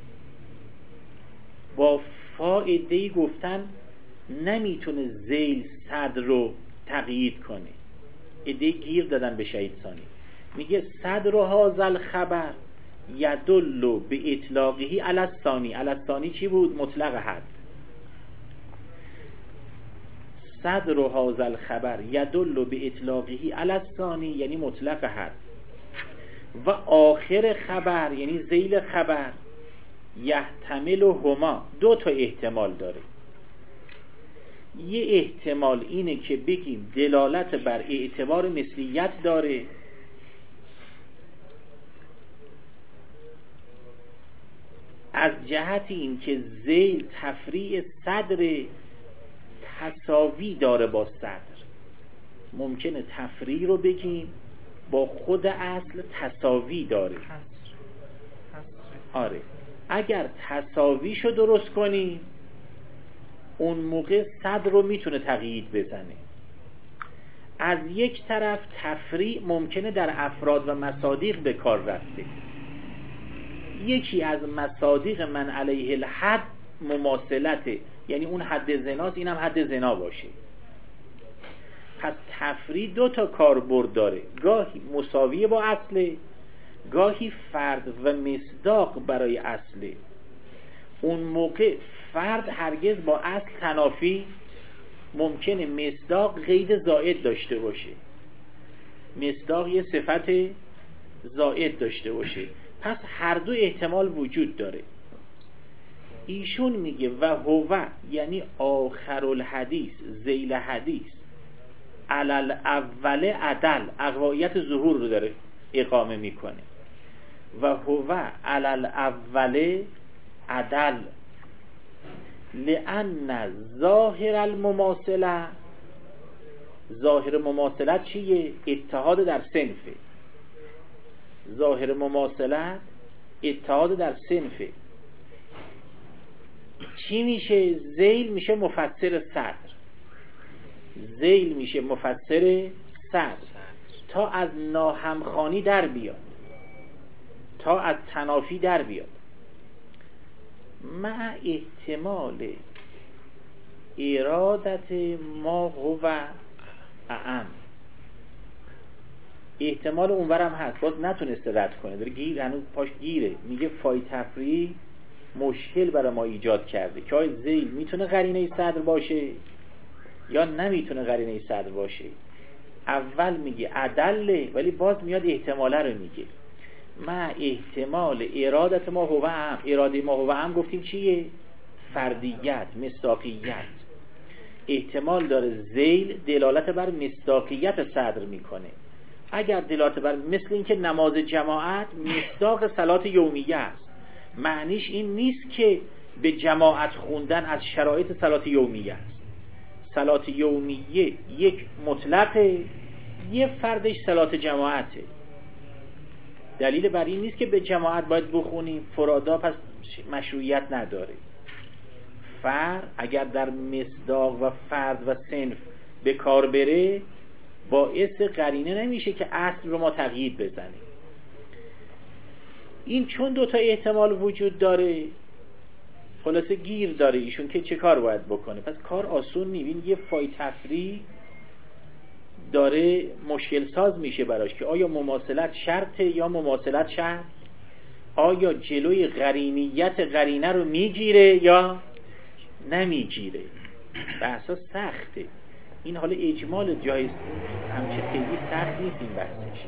با فائده‌ای گفتن نمیتونه ذیل صدر رو تقیید کنه، ایده گیر دادن به شهید ثانی. میگه صدر هذا الخبر یدل به اطلاقه علی الثانی. علی الثانی چی بود؟ مطلق حد. صدر هذا الخبر یدل به اطلاقه علی الثانی یعنی مطلق حد. و آخر خبر یعنی ذیل خبر یحتمل هما، دو تا احتمال داره. یه احتمال اینه که بگیم دلالت بر اعتبار مثلیت داره، از جهت این که ذیل تفریع صدر تساوی داره با صدر. ممکنه تفریع رو بگیم با خود اصل تساوی داره. آره، اگر تساویشو درست کنیم اون موقع صدر رو میتونه تقیید بزنه. از یک طرف تفریع ممکنه در افراد و مصادیق به کار رفته. یکی از مصادیق من علیه الحد مماثلته، یعنی اون حد زناست، اینم حد زنا باشه. پس تفرید 2 تا کاربرد داره، گاهی مساویه با اصله، گاهی فرد و مصداق برای اصله. اون موقع فرد هرگز با اصل تنافی، ممکنه مصداق قید زائد داشته باشه، مصداق یه صفت زائد داشته باشه. پس هر دو احتمال وجود داره. ایشون میگه و هو یعنی آخر الحدیث، ذیل حدیث، علل اول عدل، اقوایت ظهور رو داره اقامه میکنه. و هو علل اول عدل لأن ظاهر المماثله، ظاهر مماثلت چیه؟ اتحاد در صنفه. ظاهر مماثلت اتحاد در صنفه. چی میشه؟ ذیل میشه مفسر صدر، ذیل میشه مفسر صدر تا از ناهمخوانی در بیاد، تا از تنافی در بیاد. مع احتمال ارادت ما هو اعم، احتمال اونورم هست، باز نتونسته رد کنه، داره گیر، هنوز پاش گیره. میگه فای تفریع مشکل برای ما ایجاد کرده که آیا ذیل میتونه قرینه صدر باشه یا نمیتونه قرینه صدر باشه. اول میگه عدله ولی باز میاد احتماله رو میگه. مع احتمال ارادت ما هو هم، اراده ما هو هم گفتیم چیه؟ فردیت، مصداقیت. احتمال داره ذیل دلالت بر مصداقیت صدر میکنه. اگر دلالت بر، مثل اینکه نماز جماعت مصداق صلات یومیه است، معنیش این نیست که به جماعت خوندن از شرایط صلات یومیه است. صلات یومیه یک مطلقه، یه فردش صلات جماعته. دلیل بر این نیست که به جماعت باید بخونیم، فرادا پس مشروعیت نداره. اگر در مصداق و فرد و صنف به کار بره، باعث قرینه نمیشه که اصل رو ما تغییر بزنیم. این چون 2 تا احتمال وجود داره، خلاصه گیر داره ایشون که چه کار باید بکنه. پس کار آسون نیست. یه فای تفریع داره مشکل ساز میشه براش که آیا مماثلت شرطه یا مماثلت شرط، آیا جلوی قرینیت قرینه رو میگیره یا نمیگیره. بحثا سخته این، حالا اجمال جای همچه خیلی سخت نیست این بحثش.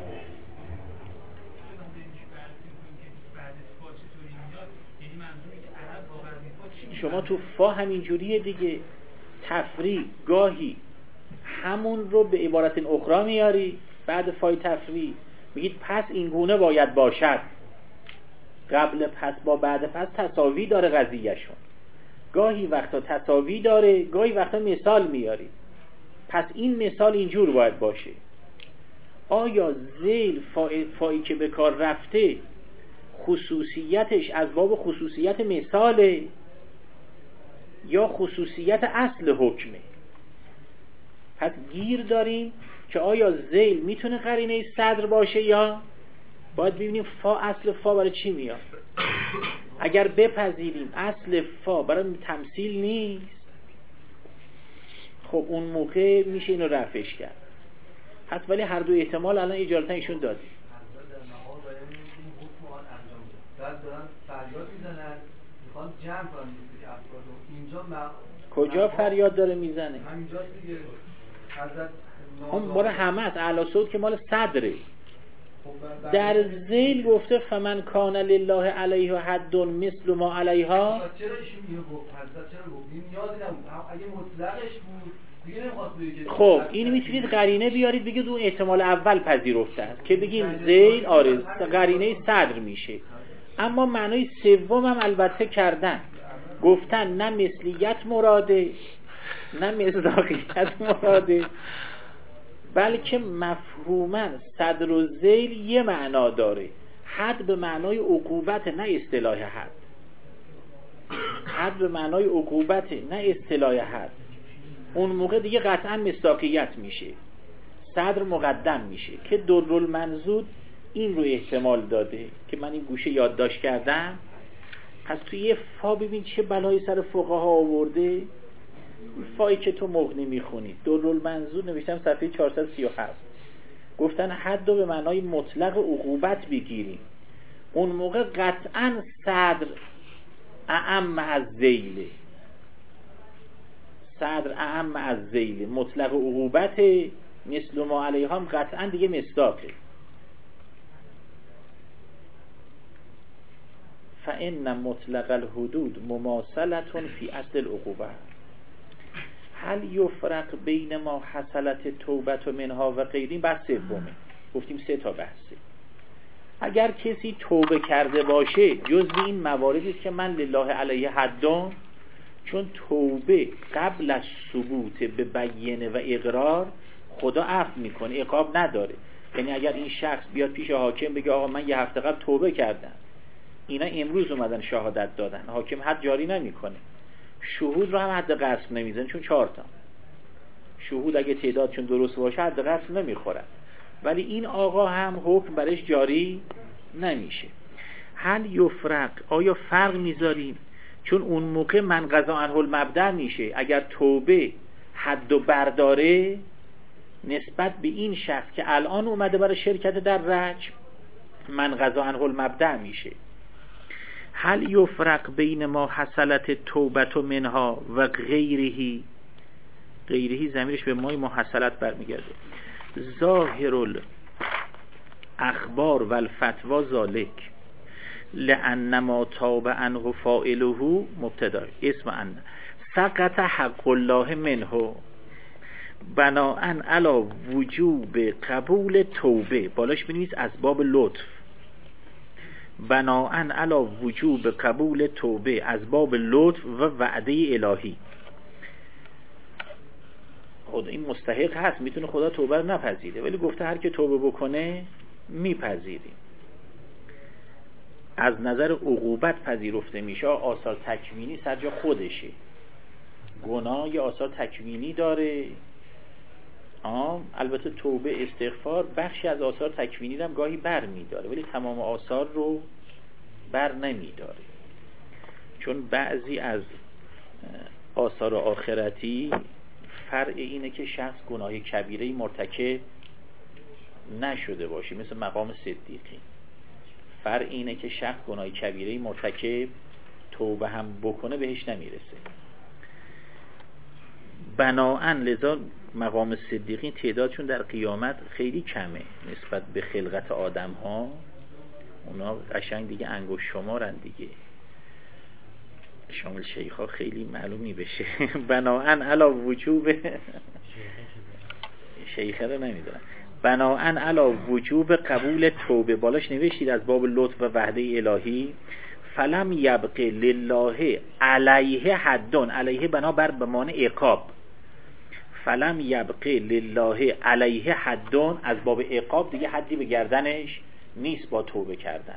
شما تو فا همینجوریه دیگه، تفریع گاهی همون رو به عبارت اخرى میاری، بعد فای تفریع میگید پس این گونه باید باشد، قبل پس با بعد پس تساوی داره قضیهشون. گاهی وقتا تساوی داره، گاهی وقتا مثال میاری، پس این مثال اینجور باید باشه. آیا ذیل فایی که به کار رفته خصوصیتش از باب خصوصیت مثاله یا خصوصیت اصل حکمه؟ پس گیر داریم که آیا ذیل میتونه قرینه صدر باشه یا باید ببینیم فا، اصل فا برای چی میاد. اگر بپذیریم اصل فا برای تمثیل نیست، خب اون موقع میشه اینو رفعش کرد. پس ولی هر دو احتمال الان اجالتا ایشون دادیم. بعد دارن فریاد میزنن میخوان جمع کنن افرادو. اینجا کجا فریاد داره میزنه؟ همینجا دیگه. حضرت اون مال همه است، اعلی صوت که مال صدره. در ذیل گفته فمن کان لله علیه حد مثل ما علیها. چرا ایشون اینو گفت؟ حضرت چرا گفت؟ این نیازی نبود. اگه مطلقش بود دیگه نمیخواست بگه. خب اینو میتونید قرینه بیارید بگید اون احتمال اول پذیرفته است که بگیم ذیل آره قرینه صدر میشه. اما معنای سوم هم البته کردن، گفتن نه مثلیت مراده نه مصداقیت مراده، بلکه مفهوما صدر و ذیل یه معنا داره. حد به معنای عقوبت نه اصطلاح حد، حد به معنای عقوبت نه اصطلاح حد. اون موقع دیگه قطعا مصداقیت میشه، صدر مقدم میشه که درالمنضود این رو احتمال داده که من این گوشه یادداشت کردم. پس توی یه فا ببین چه بلایی سر فقها آورده. فایی که تو مغنی میخونی درالمنظور نوشتم صفحه 437 گفتن حد رو به معنای مطلق عقوبت بگیریم. اون موقع قطعا صدر اعم از ذیله، صدر اعم از ذیله، مطلق عقوبت مثل ما علیها هم قطعا دیگه مصداقه. فإن مطلق الحدود مماثلة فی اصل العقوبه. هل یفرق بین ما حصلت توبت و منها و غیرین؟ بحث سومه، گفتیم 3 تا بحثه. اگر کسی توبه کرده باشه جز این مواردی است که من لله علیه حدان، چون توبه قبل از ثبوت به بیینه و اقرار خدا عفو میکنه، عقاب نداره. یعنی اگر این شخص بیاد پیش حاکم بگه آقا من 1 هفته قبل توبه کردم، اینا امروز اومدن شهادت دادن، حاکم حد جاری نمیکنه. شهود رو هم حد قصد نمیزن چون 4 تا شهود اگه تعدادشون درست باشه حد قصد نمیخورن، ولی این آقا هم حکم برش جاری نمیشه. هل یفرق، آیا فرق میذاریم؟ چون اون موقع من قضا عنه المبدأ میشه. اگر توبه حد و برداره نسبت به این شخص که الان اومده برای شرکت در رجم، من قضا عنه المبدأ میشه. هل یفرق بین ما حصلت توبت و منها و غیرهی؟ غیرهی ضمیرش به مای محصلت برمیگرده. ظاهر الاخبار و الفتوا ذالک لأن ما تاب عنه فاعله مبتدا اسم ان سقط حق الله منه بناء علی وجوب قبول توبه. بالاش بنویس اسباب لطف. بناء علی وجوب قبول توبه، اسباب لطف و وعده الهی. خود این مستحق هست، میتونه خدا توبه رو نپذیره، ولی گفته هر که توبه بکنه میپذیریم. از نظر عقوبت پذیرفته میشه. آثار تکوینی سر جا خودشه. گناه یه آثار تکوینی داره. البته توبه استغفار بخشی از آثار تکوینی هم گاهی بر میداره، ولی تمام آثار رو بر نمیداره. چون بعضی از آثار آخرتی فرع اینه که شخص گناه کبیره مرتکب نشده باشه، مثل مقام صدیقی. فرع اینه که شخص گناه کبیره مرتکب توبه هم بکنه بهش نمیرسه. بناهن لذا مقام صدیقین تعدادشون در قیامت خیلی کمه نسبت به خلقت آدم ها. اونا قشنگ دیگه انگشت شمارن دیگه، شامل شیخ ها خیلی معلومی بشه. بناهن علا وجوب شیخه رو نمیدونم. بناهن علا وجوب قبول توبه، بالاش نوشتید از باب لطف و وحده الهی. فلم یبقی لله علیه حدون، علیه بنابر به معنی عقاب. فلم یبقی لله علیه حدون، از باب عقاب دیگه حدی به گردنش نیست با توبه کردن.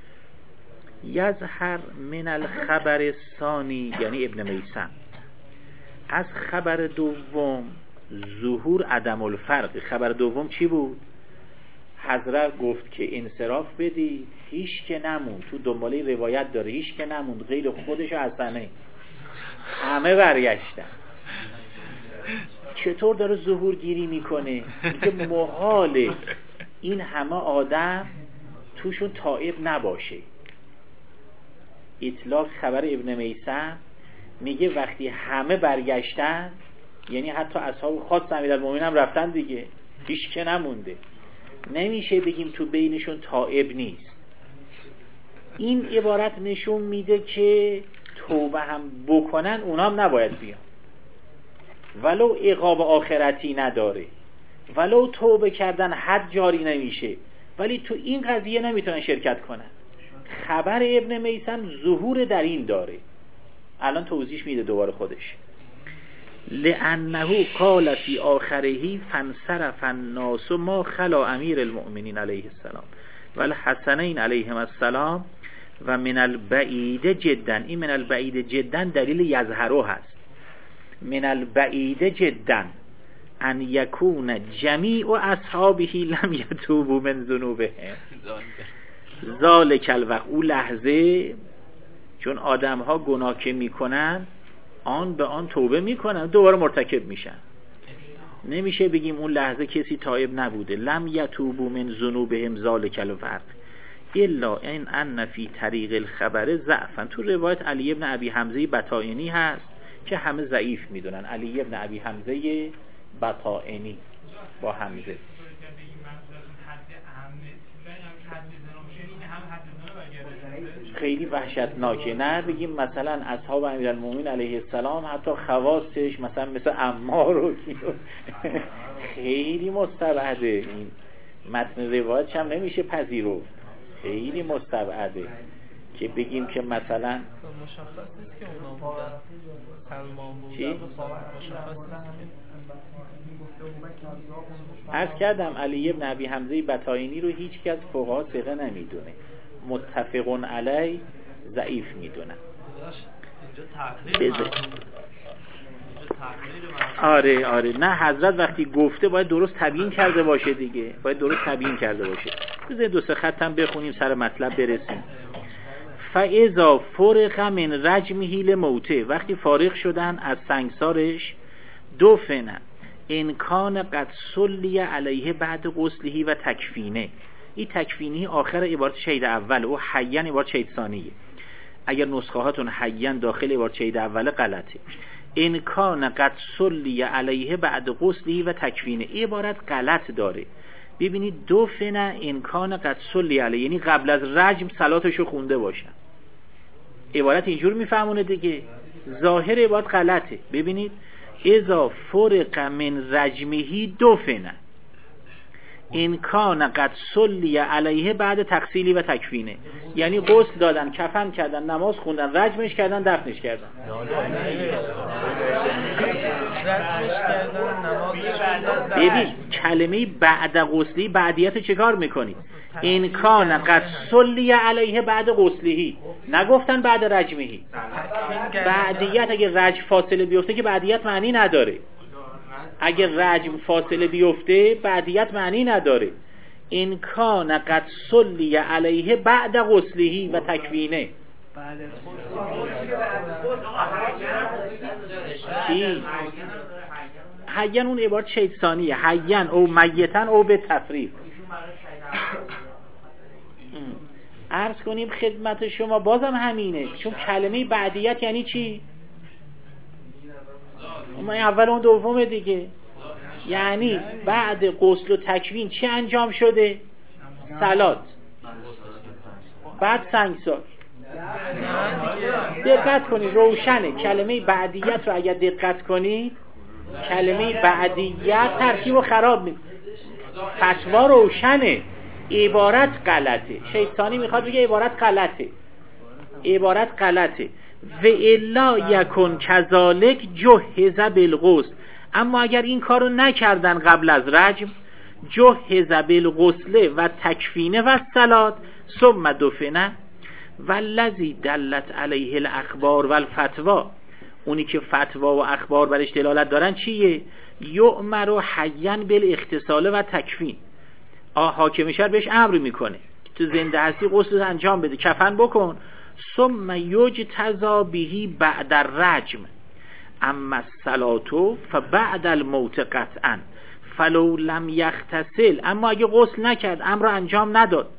یظهر من الخبر ثانی، یعنی ابن میثم، از خبر دوم ظهور عدم الفرق. خبر دوم چی بود؟ حضرت گفت که انصراف بدید، هیچ که نموند. تو دنباله روایت داره، هیچ که نموند غیر خودش و حسنه، همه برگشتن. چطور داره ظهور گیری میکنه؟ میگه محاله این همه آدم توشون تائب نباشه. اطلاق خبر ابن میثم میگه وقتی همه برگشتن، یعنی حتی اصحاب خاص امیرالمومنین هم رفتن دیگه، هیچ که نمونده. نمیشه بگیم تو بینشون تائب نیست. این عبارت نشون میده که توبه هم بکنن اونا هم نباید بیان، ولو عقاب آخرتی نداره، ولو توبه کردن حد جاری نمیشه، ولی تو این قضیه نمیتونن شرکت کنن. خبر ابن میثم ظهور در این داره. الان توضیح میده دوباره خودش. لأنه قال فی آخره فانصرف الناس ما خلا امیر المؤمنین علیه السلام و الحسنین علیهم السلام و من البعید جدا. این من البعید جدا دلیل یظهرو هست. من البعید جدا ان یکون جمیع اصحابه لم یتوبوا من ذنوبهم ذالک الوقت. او لحظه چون آدم ها گناه که میکنن آن به آن توبه میکنن دوباره مرتکب میشن. نمیشه بگیم اون لحظه کسی تائب نبوده. لم یتوبوا من ذنوبهم ذلک الفرق الا ان فی طریق الخبر ضعفا. تو روایت علی ابن ابی حمزه بطائنی هست که همه ضعیف میدونن. علی ابن ابی حمزه بطائنی با حمزه. خیلی وحشتناکه. نه بگیم مثلا اصحاب امیرالمومنین علیه السلام حتی خواصش مثلا مثل عمار و خیلی مستبعده. این متن روایتش هم نمیشه پذیرفت. خیلی مستبعده که بگیم که مثلا مشخص نیست که اونا بودن سلمان بودن. چی؟ مشخص نیست. عرض کردم علی ابن ابی حمزه بطائنی رو هیچ کس فقها ثقه نمیدونه. متفقون علی ضعیف میدونن. آره نه حضرت وقتی گفته باید درست تبیین کرده باشه دیگه. باید درست تبیین کرده باشه. بذارید دو سه خطم بخونیم سر مطلب برسیم. فاذا فرغ من رجمه لموته، وقتی فارغ شدن از سنگسارش، دفن ان کان قد صلی علیه بعد غسله و تکفینه. این تکفینی آخر عبارت شهید اول و حیان عبارت شهید ثانیه. اگر نسخه هاتون حیان داخل عبارت شهید اول غلطه. ان کان قد صلی علیه بعد غسله و تکفینه. این عبارت غلط داره. ببینید دفن ان کان قد صلی علیه یعنی قبل از رجم صلاتشو خونده باشن. عبارت اینجور میفهمونه دیگه. ظاهر عبارت غلطه. ببینید اذا فرق من رجمه دفن ان کان قد صلی علیه بعد تغسیلی و تکفینه. یعنی غسل دادن، کفن کردن، نماز خوندن، رجمش کردن، دفنش کردن. ببین کلمه بعد غسلی بعدیت چه کار میکنی؟ ان کان قد صلی علیه بعد غسلی. نگفتن بعد رجمه. بعدیت اگه رجم فاصله بیفته که بعدیت معنی نداره. اگر رجم فاصله بیفته بعدیت معنی نداره. ان کان قد صلی علیه بعد غسله و تکفینه. چی؟ حیان اون عبارت شهید ثانیه. حیان او میتن او به تفریق. عرض کنیم خدمت شما بازم همینه. چون کلمه بعدیت یعنی چی؟ اول اون دومه دیگه. یعنی بعد غسل و تکوین چه انجام شده؟ صلات. بعد سنگسار. دقت کنید روشنه. کلمه بعدیت رو اگر دقت کنید کلمه بعدیت ترکیب رو خراب میکنه. فتوا روشنه. عبارت غلطه. شیطانی میخواد بگه عبارت غلطه. عبارت غلطه. و الا یکن کذالک جهز بالغسل. اما اگر این کارو نکردن قبل از رجم، جهز بالغسل و تکفینه و صلات ثم دفنه والذی دلت علیه الاخبار والفتوا. اونی که فتوا و اخبار برش دلالت دارن چیه؟ یؤمر حیا بالاغتسال و تکفین. حاکم شهر بهش امر میکنه تو زنده هستی غسل انجام بده، کفن بکن. ثم یجتزا به بعد الرجم اما الصلاه فبعد الموت قطعا فلو لم یغتسل. اما اگه غسل نکرد، امر رو انجام نداد،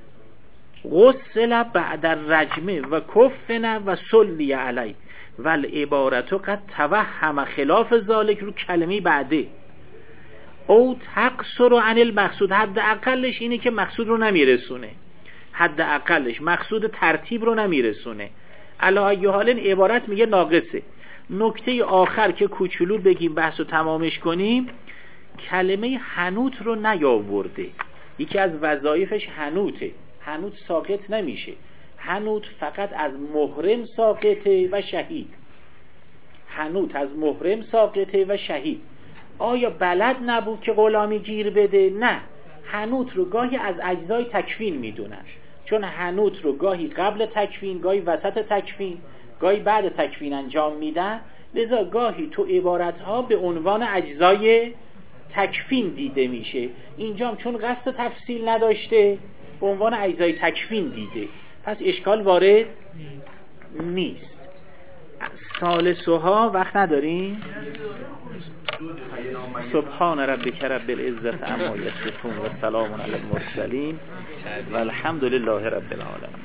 غسل بعد الرجم و کفن و صلی علی والعبارت قد توهم خلاف ذالک. رو کلمه بعده او تقصر عن المقصود. حد اقلش اینه که مقصود رو نمیرسونه. حد اقلش مقصود ترتیب رو نمیرسونه. علی ای حال این عبارت میگه ناقصه. نکته آخر که کوچولو بگیم بحث رو تمامش کنیم، کلمه حنوت رو نیاورده. یکی از وظایفش حنوته. حنوت ساقط نمیشه. حنوت فقط از محرم ساقطه و شهید. حنوت از محرم ساقطه و شهید. آیا بلد نبود که غلامی گیر بده؟ نه. حنوت رو گاهی از اجزای تکفین میدونن، چون حنوت رو گاهی قبل تکفین، گاهی وسط تکفین، گاهی بعد تکفین انجام میدن. لذا گاهی تو عبارتها به عنوان اجزای تکفین دیده میشه. اینجام چون قصد تفصیل نداشته به عنوان اجزای تکفین دیده. پس اشکال وارد نیست. ثالثها وقت نداریم. سبحان ربک رب العزت عما یصفون و سلام علی المرسلین و الحمد لله رب العالمین.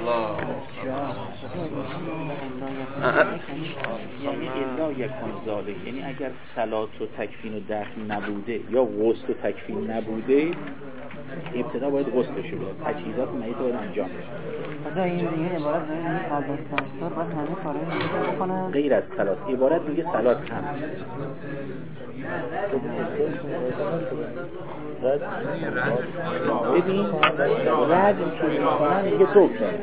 یعنی الا یکن ذالک، یعنی اگر صلات و تکفین و دفن نبوده یا غسل و تکفین نبوده، ابتدا باید غسلش بشه، تجهیزات میت باید انجام بشه. این دیگه عبارت میگه قبل از تفسیر باید همه کارا رو بکنه غیر از صلات. عبارت میگه صلات هم ببین رجم که میکنن دیگه توکن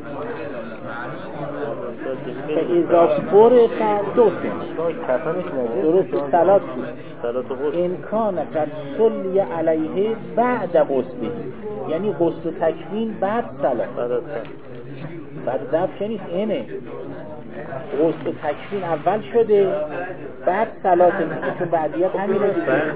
که اضافه فرق دوستن درست صلات بود امکان قد صلی علیه بعد غسلی، یعنی غسل و تکفین بعد صلات، بعد دفن نیست. اینه غسل و تکفین اول شده بعد صلات میشه، چون بعدیت همینه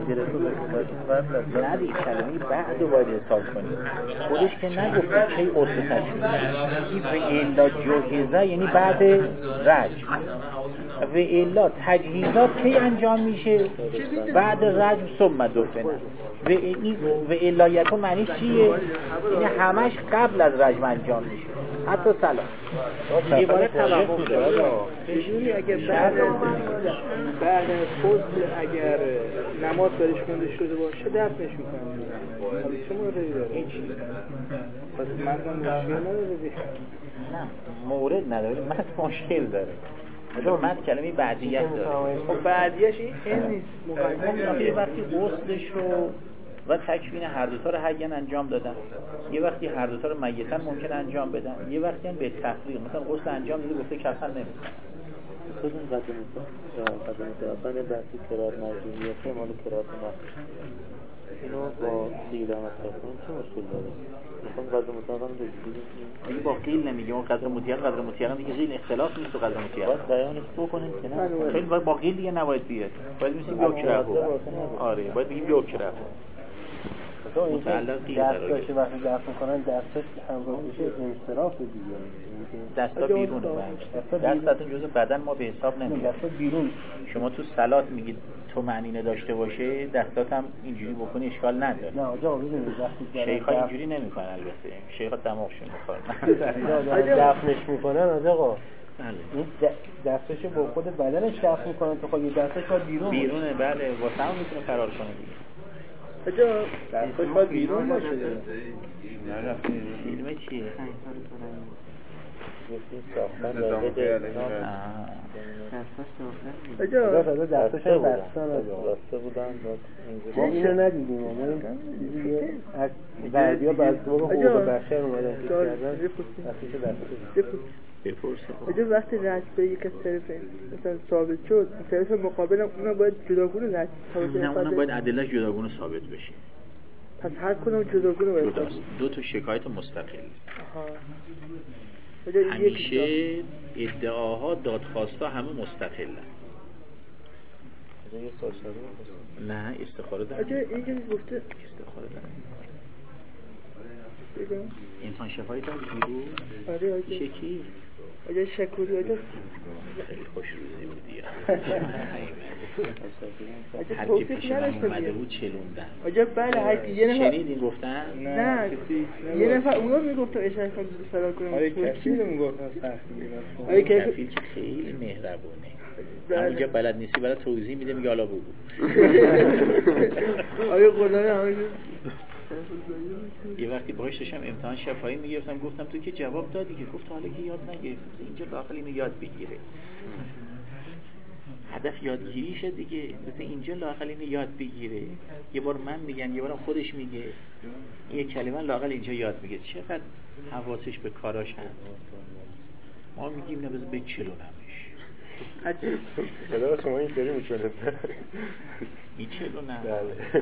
نه دیگه کلمه بعد رو باید حساب کنیم. خودش که نگفت چه غسل و تکفین و الا جهزه یعنی بعد رجم و الا تجهیزات کی انجام میشه؟ بعد رجم ثم دفن. و الا یکون معنی چیه؟ یعنی همش قبل از رجم انجام میشه، حتی صلات. یه باره توقف داره اینجوری اگر بعد از غسل اگر نماز برش خونده شده باشه دفنش میکنن. حالا چه موردی داره؟ هیچی. پس مردم مشکل نداره دیگه. نه مورد نداره، مشکل داره. مد کلمه بعدیت داره. خب بعدیش این نیست. مقایمه وقتی غسلش رو و تکفین هر دوتا رو حیاً انجام دادن، یه وقتی هر دوتا رو میتاً ممکن انجام بدن، یه وقتی هم به تفریق مثلا غسل انجام میده گفته کفن نمیکنه. خود این قدمت بحثی کرات مرجوعیت مال کرات نفس اینو با قیل مطرحون چه مشکل داره؟ مثلا قدر مطلقا دیگه با قیل نمیگه، اون قدر مطیق هم دیگه قیل اختلاف نیست و قدر مطیق باید بیانش بکنیم که نه خیلی با قیل دیگه نباید بیاد، باید میسیم یکره. آره باید بگیم یکره. این دستاش وقتی دست میکنن دستاش همراه میشه انصراف دیگه، دستا بیرونه. دستاتون جزء بدن ما به حساب نمیاد. دستا بیرون. شما تو صلات میگید تو معنی نداشته باشه، دستات هم اینجوری بکنی اشکال نداره. نه آقا ببینید وقتی شیخ‌ها اینجوری نمیکنن، البته شیخ‌ها دماغشون میخوره دفنش میکنن آقا. بله. این دستاشو با خود بدنش دفن میکنن تو خود دستاش باید بیرونه. بله واسه هم میتونه فرار کنه دیگه. اجا دستاش باید بیرون باشه. فیلمه چیه؟ اجا دستاش بسته بودن ما اینو ندیدیم. ما این بعدیا بسته با حقوق بشر اومدن که کردن دستاش اجا وقتی رد به یک طرف مثلا ثابت شد، طرف مقابل اونا باید جداگونه رد نه اونا باید ادله‌اش جداگونه ثابت بشه. پس هر کدوم جداگونه باید جداست. دو تا شکایت مستقل. آها. همیشه ادعاها دادخواستا همه مستقلن. نه استخاره دارن. اجا اینجا گفته استخاره دارن. بگم انسان شفایی تا بیرو. آره آجا شکی اجا شکوری اجا خیلی خوش روزی بودی. اجا هر کی توصیف پیش من نداشت اومده بود چلوندن. اجا بله هر یه نفر شنیدین گفتن؟ نه یه نفر اونا میگفتن اشاره کنم سلام کنم. آره کفیل میگفتن سخت میگیرن. آره کفیل که خیلی مهربونه. همونجا بلد نیستی برای توضیح میده میگه حالا بگو. آره خدای همه یه وقتی باهاش داشتم امتحان شفاهی میگرفتم، گفتم تو که جواب دادی که، گفت حالا که یاد نگرفت، اینجا داخل اینو یاد بگیره. هدف یادگیریشه دیگه، مثل اینجا لااقل اینو یاد بگیره. یه بار من میگم یه بارم خودش میگه، یه کلمه لااقل اینجا یاد بگیره. چقدر حواسش به کاراش هست. ما میگیم نه بذار بچلونمش. عجیب. صدا شما اینطوری میکنه. میچلونم. بله.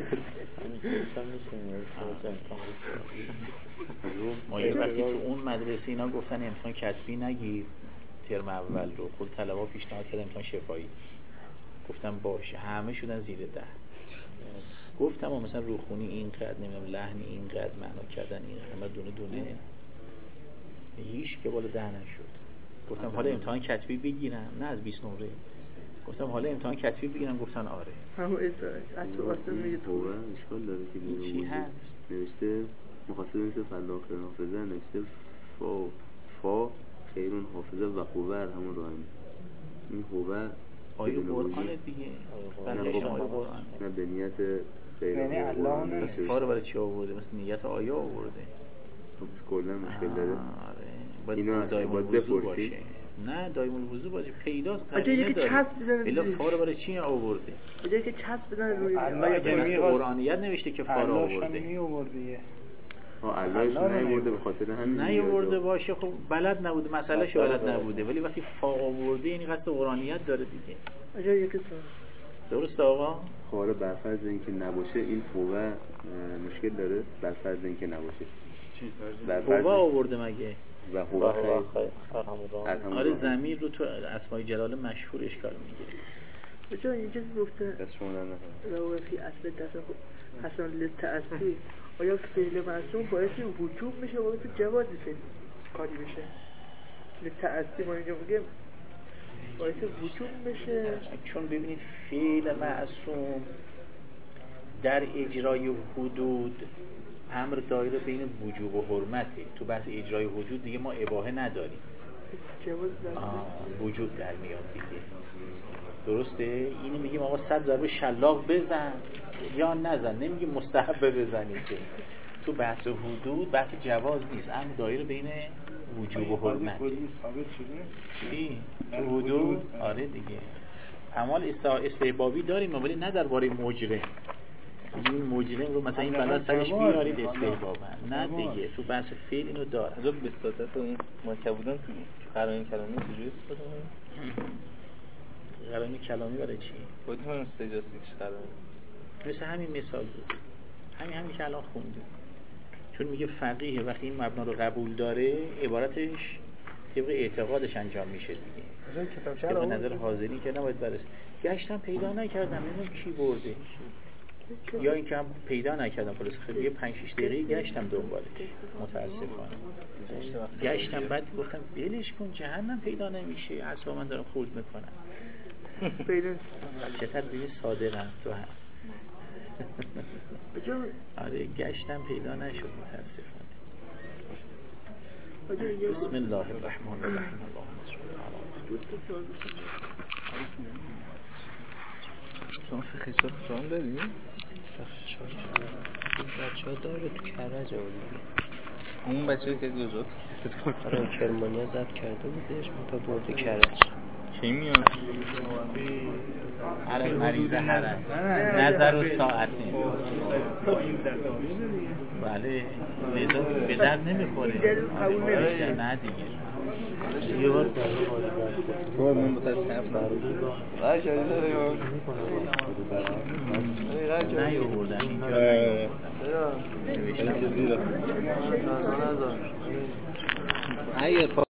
ما یه وقتی تو اون مدرسه اینا گفتن امتحان کتبی نگیر ترم اول رو، خود طلبا پیشنهاد کردن امتحان شفاهی. گفتم باشه، همه شدن زیر 10. گفتم مثلا روخونی اینقدر، نمیدونم لحنی اینقدر، معنا کردن این همه دونه دونه، هیچ که بالا 10 نشد. گفتم حالا امتحان کتبی بگیرم، نه از 20 نمره. گفتم حالا امتحان کتبی بگیرم، گفتن آره. همون اصلا میگه تو اشکال داره که چی هست؟ نوشته مخاطب مثل فلاح خیر حافظه نوشته فا خیرون حافظه و قوه همون راهی. این قوه آیه قرآن دیگه. نه به نیت غیر یعنی الله نه فا رو برای چی آورده؟ مثل نیت آیه آورده. خب کلا مشکل داره. آره. باید دائم الوضو باشه. نه دائم الوضو باشه، پیداست. اگه چسب بزنه الا فا رو برای چی آورده؟ اگه که چسب بزنه روی آیه قرآنیت نوشته که فا رو آورده. اللهش نیورده به خاطر همین نیورده باشه. خب بلد نبوده، مسئله شو بلد نبوده، ولی وقتی فا آورده یعنی قصد قرآنیت داره دیگه. اجازه یکی درست آقا؟ خب حالا برفرض اینکه نباشه این فوقه مشکل داره. برفرض اینکه نباشه فوقه آورده مگه؟ و فوقه خیلی آره ضمیر رو تو اسماء جلال مشهور اشکال میگیره. بچه این چیزی گفته دست شما در نکنه رو فی اصل دست حسن للتأثیر. آیا فعل معصوم باعث وجوب میشه باعث جواز فعل کاری بشه؟ للتأثیر ما اینجا بگیم باعث وجوب میشه، چون ببینید فعل معصوم در اجرای حدود امر دایره بین وجوب و حرمته. تو بحث اجرای حدود دیگه ما اباحه نداریم، وجوب در میاد دیگه. درسته؟ اینو میگیم آقا 100 ضربه شلاق بزن یا نزن، نمیگیم مستحب بزنید. که تو بحث حدود بحث جواز نیست، امر دایره بین وجوب و حرمت. چی؟ تو حدود آره دیگه اعمال استحبابی داریم ولی نه درباره مجرم. این مجرم رو مثلا این بلا سرش بیارید استحبابا، نه دیگه تو بحث فعل اینو داره. از اون بساطت اون مکبودن تو قرائن کلامی چجوری استفاده کنیم؟ قرائن کلامی برای چی؟ خودتون استجاستیکش قرائن مثل همین مثال بود، همین که الان خوندیم. چون میگه فقیه وقتی این مبنا رو قبول داره عبارتش طبق اعتقادش انجام میشه دیگه. به نظر حاضری که نباید برس. گشتم پیدا نکردم نمیدونم کی برده، یا اینکه هم پیدا نکردم پلیس خیلی 5-6 دقیقه گشتم دنبالش متاسفانه. گشتم بعد گفتم ولش کن جهنم پیدا نمیشه، اصلا من دارم خورد میکنم. چطور ببین صادقم تو هم. آره گشتم پیدا نشد متاسفانه. بسم الله الرحمن الرحیم. اللهم صل علی شما فقه سوال دارید؟ بچه ها داره تو کرج آوردی. اون بچه که گذاشت آره کرمانیا زد کرده بودش تا برده کرج. کی میاد؟ هر مریض هر نظر و ساعت بله لذا به در نمیخوره. نه دیگه یه بار من متاسف نه یه بردن اینجا